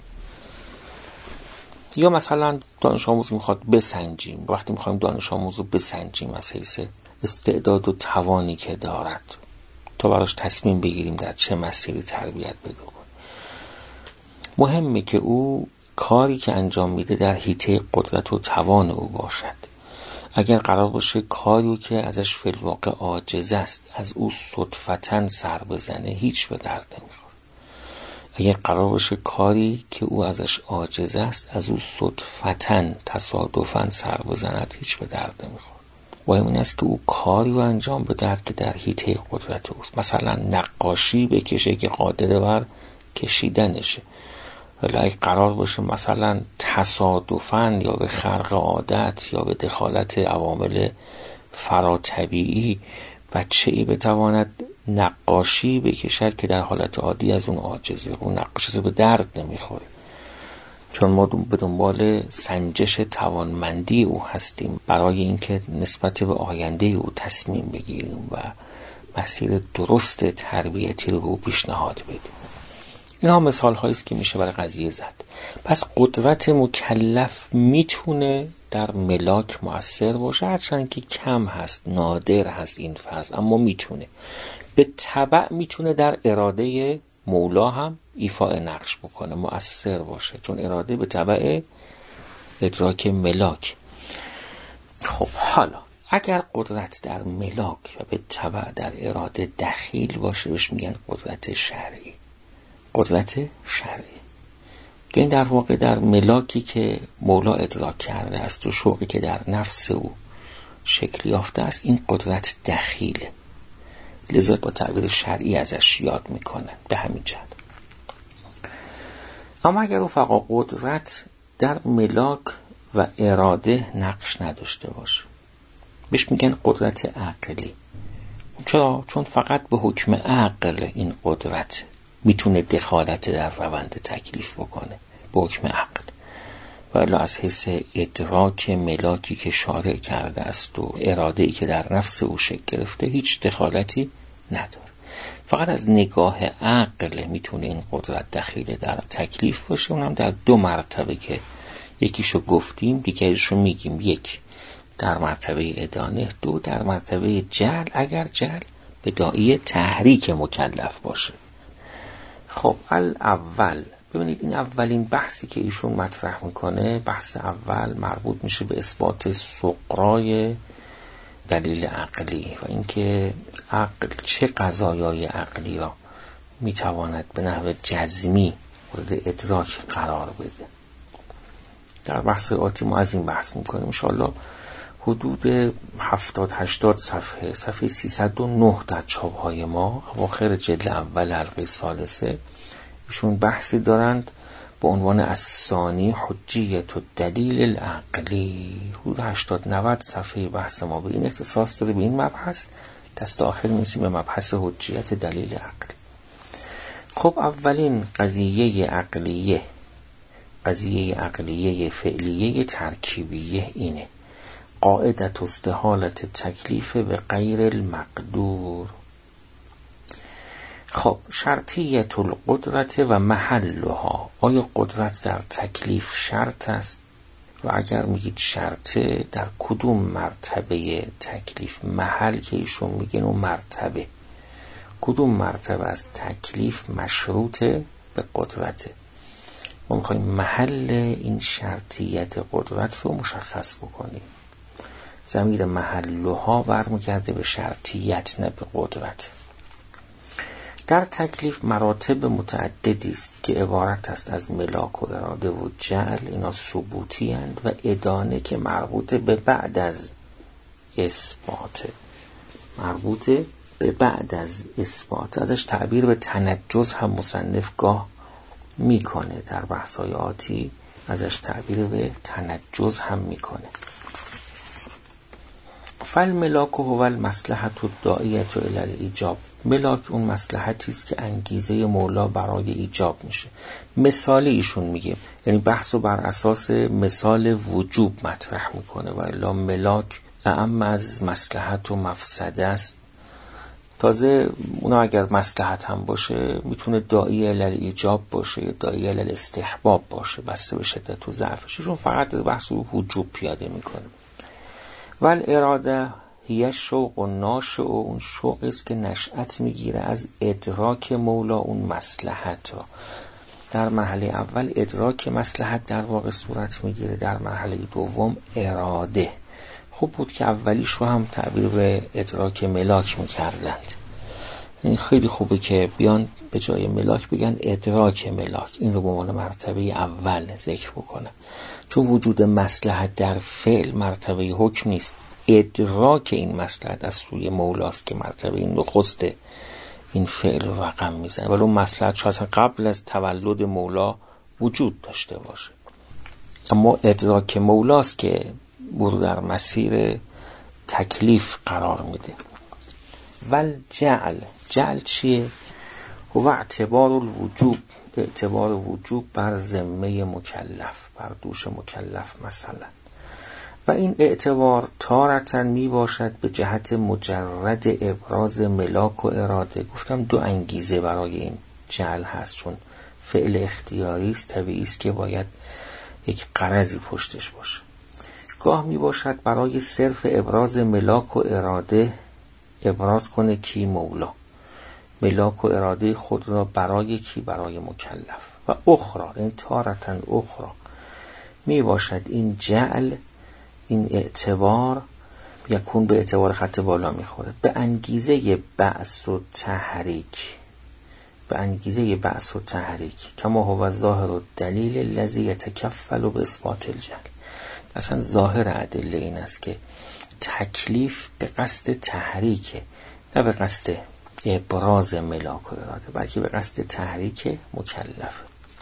یا مثلا دانش آموز میخواد بسنجیم، وقتی میخوایم دانش آموز رو بسنجیم از حیث استعداد و توانی که دارد تا براش تصمیم بگیریم در چه مسیری تربیت بده کنیم، مهمه که او کاری که انجام میده در حیطه قدرت و توان او باشد. اگر قرار باشه کاری که ازش فی الواقع عاجز است از او صدفتاً سر بزنه، هیچ به درد نمیخوره. اگر قرار باشه کاری که او ازش عاجز است از او صدفتاً تصادفاً سر بزند، هیچ به درد نمیخوره. مهم این است که او کاری رو انجام بده که در حیطه قدرت اوست. مثلا نقاشی بکشه که قادر بر کشیدنشه، ولی اگه قرار باشه مثلا تصادفاً یا به خرق عادت یا به دخالت عوامل فراطبیعی بچه‌ای بتواند نقاشی بکشد که در حالت عادی از اون عاجزه، اون نقاشی به درد نمیخوره، چون ما به دنبال سنجش توانمندی او هستیم برای اینکه نسبت به آینده او تصمیم بگیریم و مسیر درست تربیتی رو به او پیشنهاد بدیم. اینا مثال هایی است که میشه برای قضیه زد. پس قدرت مکلف میتونه در ملاک مؤثر باشه، هرچند که کم هست، نادر هست این فضل، اما میتونه. به تبع میتونه در اراده مولا هم ایفاء نقش بکنه، مؤثر باشه، چون اراده به تبع ادراک ملاک. خب حالا اگر قدرت در ملاک و به تبع در اراده دخیل باشه، بهش میگن قدرت شرعی. قدرت شرعی که این در واقع در ملاکی که مولا ادراک کرده است و شوقی که در نفس او شکل یافته است، این قدرت دخیله، لذا با تعبیر شرعی ازش یاد میکنه به همین جهت. اما اگر رفقا قدرت در ملاک و اراده نقش نداشته باشه، بهش میگن قدرت عقلی. چرا؟ چون فقط به حکم عقل این قدرت میتونه دخالت در روند تکلیف بکنه، به حکم عقل، ولی از حیث ادراک ملاکی که شارع کرده است و اراده‌ای که در نفس او شکل گرفته هیچ دخالتی نداره. فقط از نگاه عقل میتونه این قدرت دخیل در تکلیف باشه، اونم در دو مرتبه که یکیشو گفتیم، دیگریشو میگیم. یک در مرتبه ادانه، دو در مرتبه جعل، اگر جعل به داعی تحریک مکلف باشه. خب اول ببینید، این اولین بحثی که ایشون مطرح میکنه، بحث اول مربوط میشه به اثبات سغرای دلیل عقلی و اینکه عقل چه قضایای عقلی را میتواند به نحو جزمی مورد ادراک قرار بده. در بحث آتی ما از این بحث میکنیم انشاءالله. حدود 70-80 صفحه 309 در چاپ‌های ما اواخر جلد اول حلقه ثالثه ایشون بحثی دارند با عنوان الثانی حجیت الدلیل العقلی. حدود 80-90 صفحه بحث ما به این اختصاص داره، به این مبحث. دست آخر می‌رسیم به مبحث حجیت دلیل عقلی. خب اولین قضیه عقلیه فعلیه ترکیبیه اینه: قاعدت استحالت تکلیف به غیر المقدور. خب شرطیت القدرت و محلها، آیا قدرت در تکلیف شرط است؟ و اگر میگید شرطه، در کدوم مرتبه تکلیف؟ محل که ایشون میگن اون مرتبه کدوم مرتبه از تکلیف مشروط به قدرته. ما میخوایم محل این شرطیت قدرت رو مشخص بکنیم. ضمیر محلها برمیگرده به شرطیت نه به قدرت. در تکلیف مراتب متعددی است که عبارت است از ملاک و اراده و جعل. اینا ثبوتی اند و ادانه که مربوط به بعد از اثبات. مربوط به بعد از اثبات. ازش تعبیر به تنجز هم مصنف گاه میکنه. در بحث‌های آتی ازش تعبیر به تنجز هم میکنه. فالملاک هو المصلحة الداعیة الی الایجاب. ملاک اون مصلحتی است که انگیزه مولا برای ایجاب میشه. مثالی ایشون میگه، یعنی بحثو بر اساس مثال وجوب مطرح میکنه و الا ملاک اعم از مصلحت و مفسده است. تازه اونا اگر مصلحت هم باشه میتونه داعی الی الایجاب باشه یا داعی الی الاستحباب باشه، بسته به شدت و ضعفش. ایشون فقط بحث وجوب پیاده میکنه. ول اراده هیه شوق و ناشع، و اون شوق است که نشأت میگیره از ادراک مولا اون مصلحت را. در مرحله اول ادراک مصلحت در واقع صورت میگیره، در مرحله دوم اراده. خوب بود که اولیش رو هم تعبیر به ادراک ملاک میکردند. این خیلی خوبه که بیان به جای ملاک بگن ادراک ملاک. این رو به عنوان مرتبه اول ذکر بکنن، چون وجود مصلحت در فعل مرتبه حکم نیست. ادراک این مصلحت از سوی مولاست که مرتبه این نخست این فعل رقم میزنه. ولی اون مصلحت شاید قبل از تولد مولا وجود داشته باشه، اما ادراک مولاست که برو در مسیر تکلیف قرار میده. ول جعل چیه؟ هو اعتبار الوجوب، اعتبار وجوب بر ذمه مکلف، بر دوش مکلف مثلا. و این اعتبار تارتاً می باشد به جهت مجرد ابراز ملاک و اراده. گفتم دو انگیزه برای این جعل هست، چون فعل اختیاری است، طبیعی است که باید یک غرضی پشتش باشه. گاه می باشد برای صرف ابراز ملاک و اراده ابراز کنه کی؟ مولا. ملاک و اراده خود را برای کی؟ برای مکلف. و اخرى، این تارتاً اخرى می باشد این جعل، این اعتبار یکون به اعتبار خط بالا میخوره به انگیزه بعث و تحریک، به انگیزه بعث و تحریک کما هو ظاهر و دلیل الذی یتکفل به اثبات الجعل. اصلا ظاهر ادله این است که تکلیف به قصد تحریک، نه به قصد ابراز ملاک و اراده، بلکه به قصد تحریک مکلف.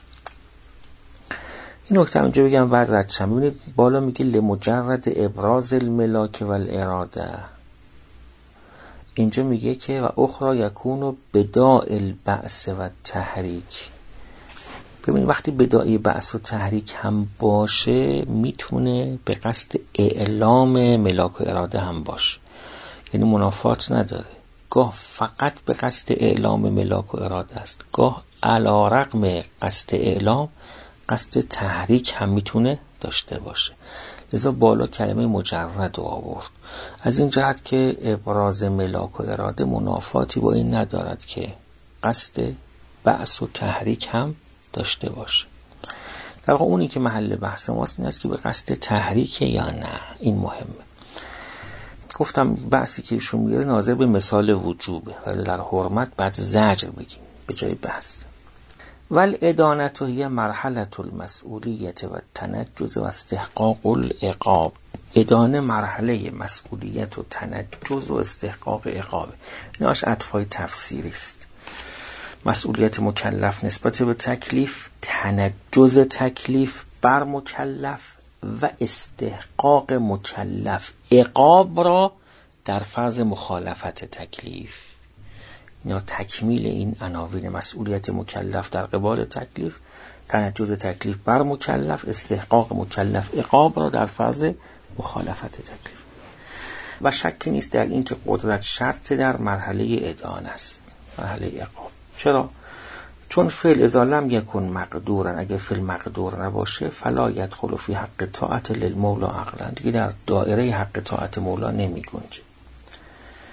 این نکته اینجا بگم بعد رد شم. ببینید بالا میگه لمجرد ابراز الملاک و الاراده، اینجا میگه که و اخرى یکونو بداء البعث و تحریک. ببینید وقتی بداء بعث و تحریک هم باشه میتونه به قصد اعلام ملاک و اراده هم باشه، یعنی منافات نداره. گاه فقط به قصد اعلام ملاک و اراده است، گاه علی رغم قصد اعلام قصد تحریک هم میتونه داشته باشه. لذا بالا کلمه مجرد رو آورد، از این جهت که ابراز ملاک و اراده منافاتی با این ندارد که قصد بعث و تحریک هم داشته باشه. در واقع اونی که محل بحث ماست این است که به قصد تحریک یا نه. این مهمه. گفتم بحثی که ایشون میاره ناظر به مثال وجوبه، ولی در حرمت بعد زجر بگیم به جای بحث. ول ادانت هی مرحله المسئولیت و تنجز و استحقاق العقاب. ادانه مرحله مسئولیت و تنجز و استحقاق عقابه. ایناش اطفای تفسیری است. مسئولیت مکلف نسبت به تکلیف، تنجز تکلیف بر مکلف و استحقاق مکلف عقاب را در فرض مخالفت تکلیف. یا تکمیل این عناوین: مسئولیت مکلف در قبال تکلیف، تنجز تکلیف بر مکلف، استحقاق مکلف عقاب را در فرض مخالفت تکلیف. و شک نیست در این که قدرت شرط در مرحله ادانه است، مرحله عقاب. چرا؟ چون فعل اذا لم یکن مقدورا، اگر فعل مقدور نباشه فلا یدخل فی حق طاعت للمولا عقلا، دیگه در دایره حق طاعت مولا نمی گنجه.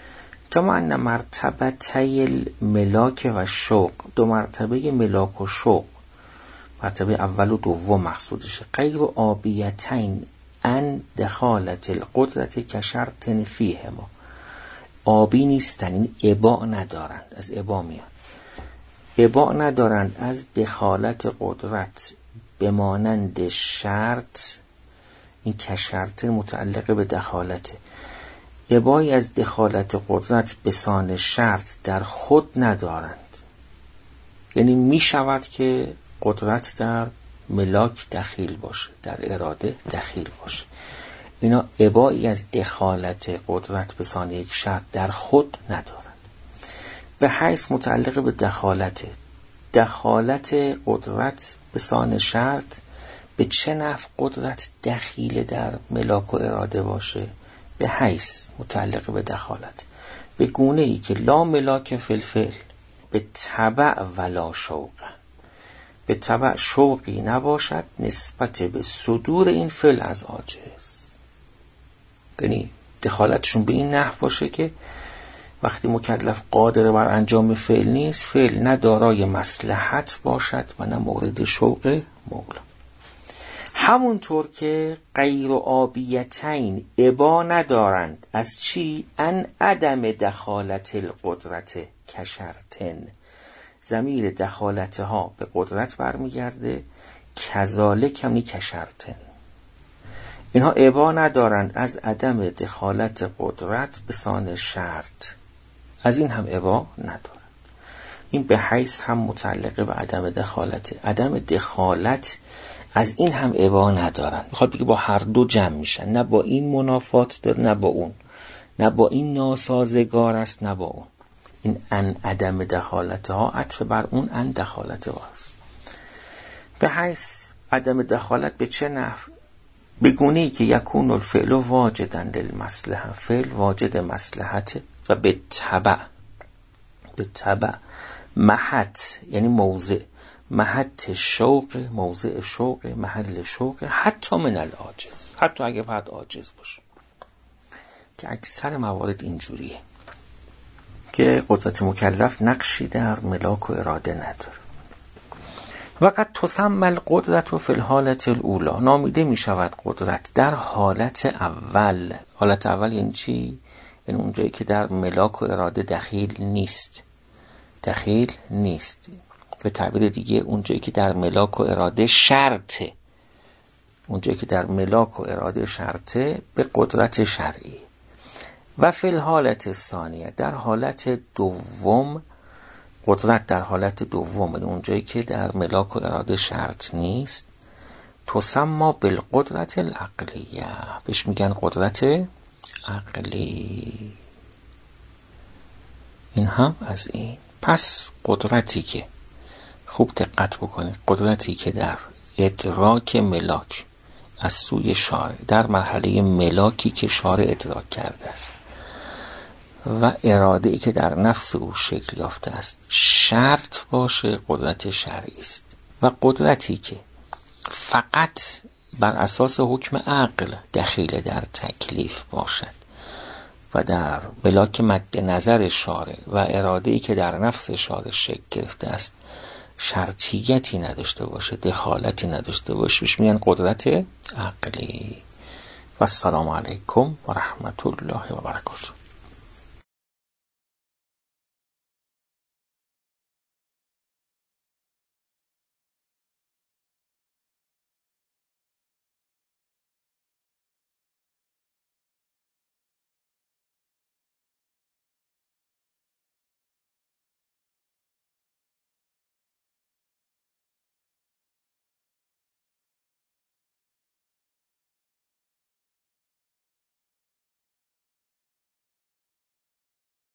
کما ان مرتبه الملاک و شوق، دو مرتبه ملاک و شوق، مرتبه اول و دوم مقصودشه، غیر آبیتین ان دخالت القدرت کشرط فیهما، آبی نیستن، این ابا ندارند، از ابا میاد، ابا ندارند از دخالت قدرت به مانند شرط، این کشرط متعلق به دخالته، ابایی از دخالت قدرت به سان شرط در خود ندارند، یعنی می شود که قدرت در ملاک دخیل باشه، در اراده دخیل باشه، اینا ابایی از دخالت قدرت به سان یک شرط در خود ندارند. به حیث متعلق به دخالت قدرت به سان شرط، به چه نفع قدرت دخیل در ملاک و اراده باشه؟ به حیث متعلق به دخالت، به گونه ای که لا ملاک فی الفعل، به تبع ولا شوق، به تبع شوقی نباشد نسبت به صدور این فعل از عاجز، یعنی دخالتشون به این نحو باشه که وقتی مکلف قادر بر انجام فعل نیست، فعل نه دارای مصلحت باشد و نه مورد شوق مولا. همونطور که غیر آبیتین ابا ندارند از چی؟ ان عدم دخالت القدرت کشرطن، ضمیر دخالتها به قدرت برمیگرده، کذالک همین کشرطن، اینها ابا ندارند از عدم دخالت قدرت به سان شرط، از این هم ابا ندارند. این به حیث هم متعلق به عدم دخالت، عدم دخالت از این هم ابا ندارن، میخواد بگه با هر دو جمع میشن، نه با این منافات داره نه با اون، نه با این ناسازگار است نه با اون. این ان عدم دخالت ها عطف بر اون ان دخالت هاست. به حیث عدم دخالت به چه نحو؟ به گونه‌ای که یکون الفعل واجدا للمصلحه، فعل واجد مصلحت و به تبع محط، یعنی موضع، محط شوق، موضع شوق، محل شوق، حتی من العاجز، حتی اگه فرد عاجز باشه، که اکثر موارد اینجوریه که قدرت مکلف نقشی در ملاک و اراده نداره. وقت تسمى القدرت فی الحالت الاولی، نامیده می شود قدرت در حالت اول. حالت اول یعنی چی؟ یعنی اونجایی که در ملاک و اراده دخیل نیست، به تعبیر دیگه اونجایی که در ملاک و اراده شرطه، اونجایی که در ملاک و اراده شرطه به قدرت شرعی. و فی الحالت ثانیه، در حالت دوم، قدرت در حالت دوم، اونجایی که در ملاک و اراده شرط نیست، تسمى بالقدرت العقلیه، بهش میگن قدرت عقلی. این هم از این. پس قدرتی که، خوب دقت بکنید، قدرتی که در ادراک ملاک از سوی شارع، در مرحله ملاکی که شارع ادراک کرده است و اراده‌ای که در نفس او شکل یافته است شرط باشه، قدرت شرعی است. و قدرتی که فقط بر اساس حکم عقل دخیل در تکلیف باشد و در ملاک مد نظر شارع و اراده‌ای که در نفس شارع شکل گرفته است شرطیتی نداشته باشه، دخالتی نداشته باشه، بهش میگن قدرت عقلی. و السلام علیکم و رحمت الله و برکاته.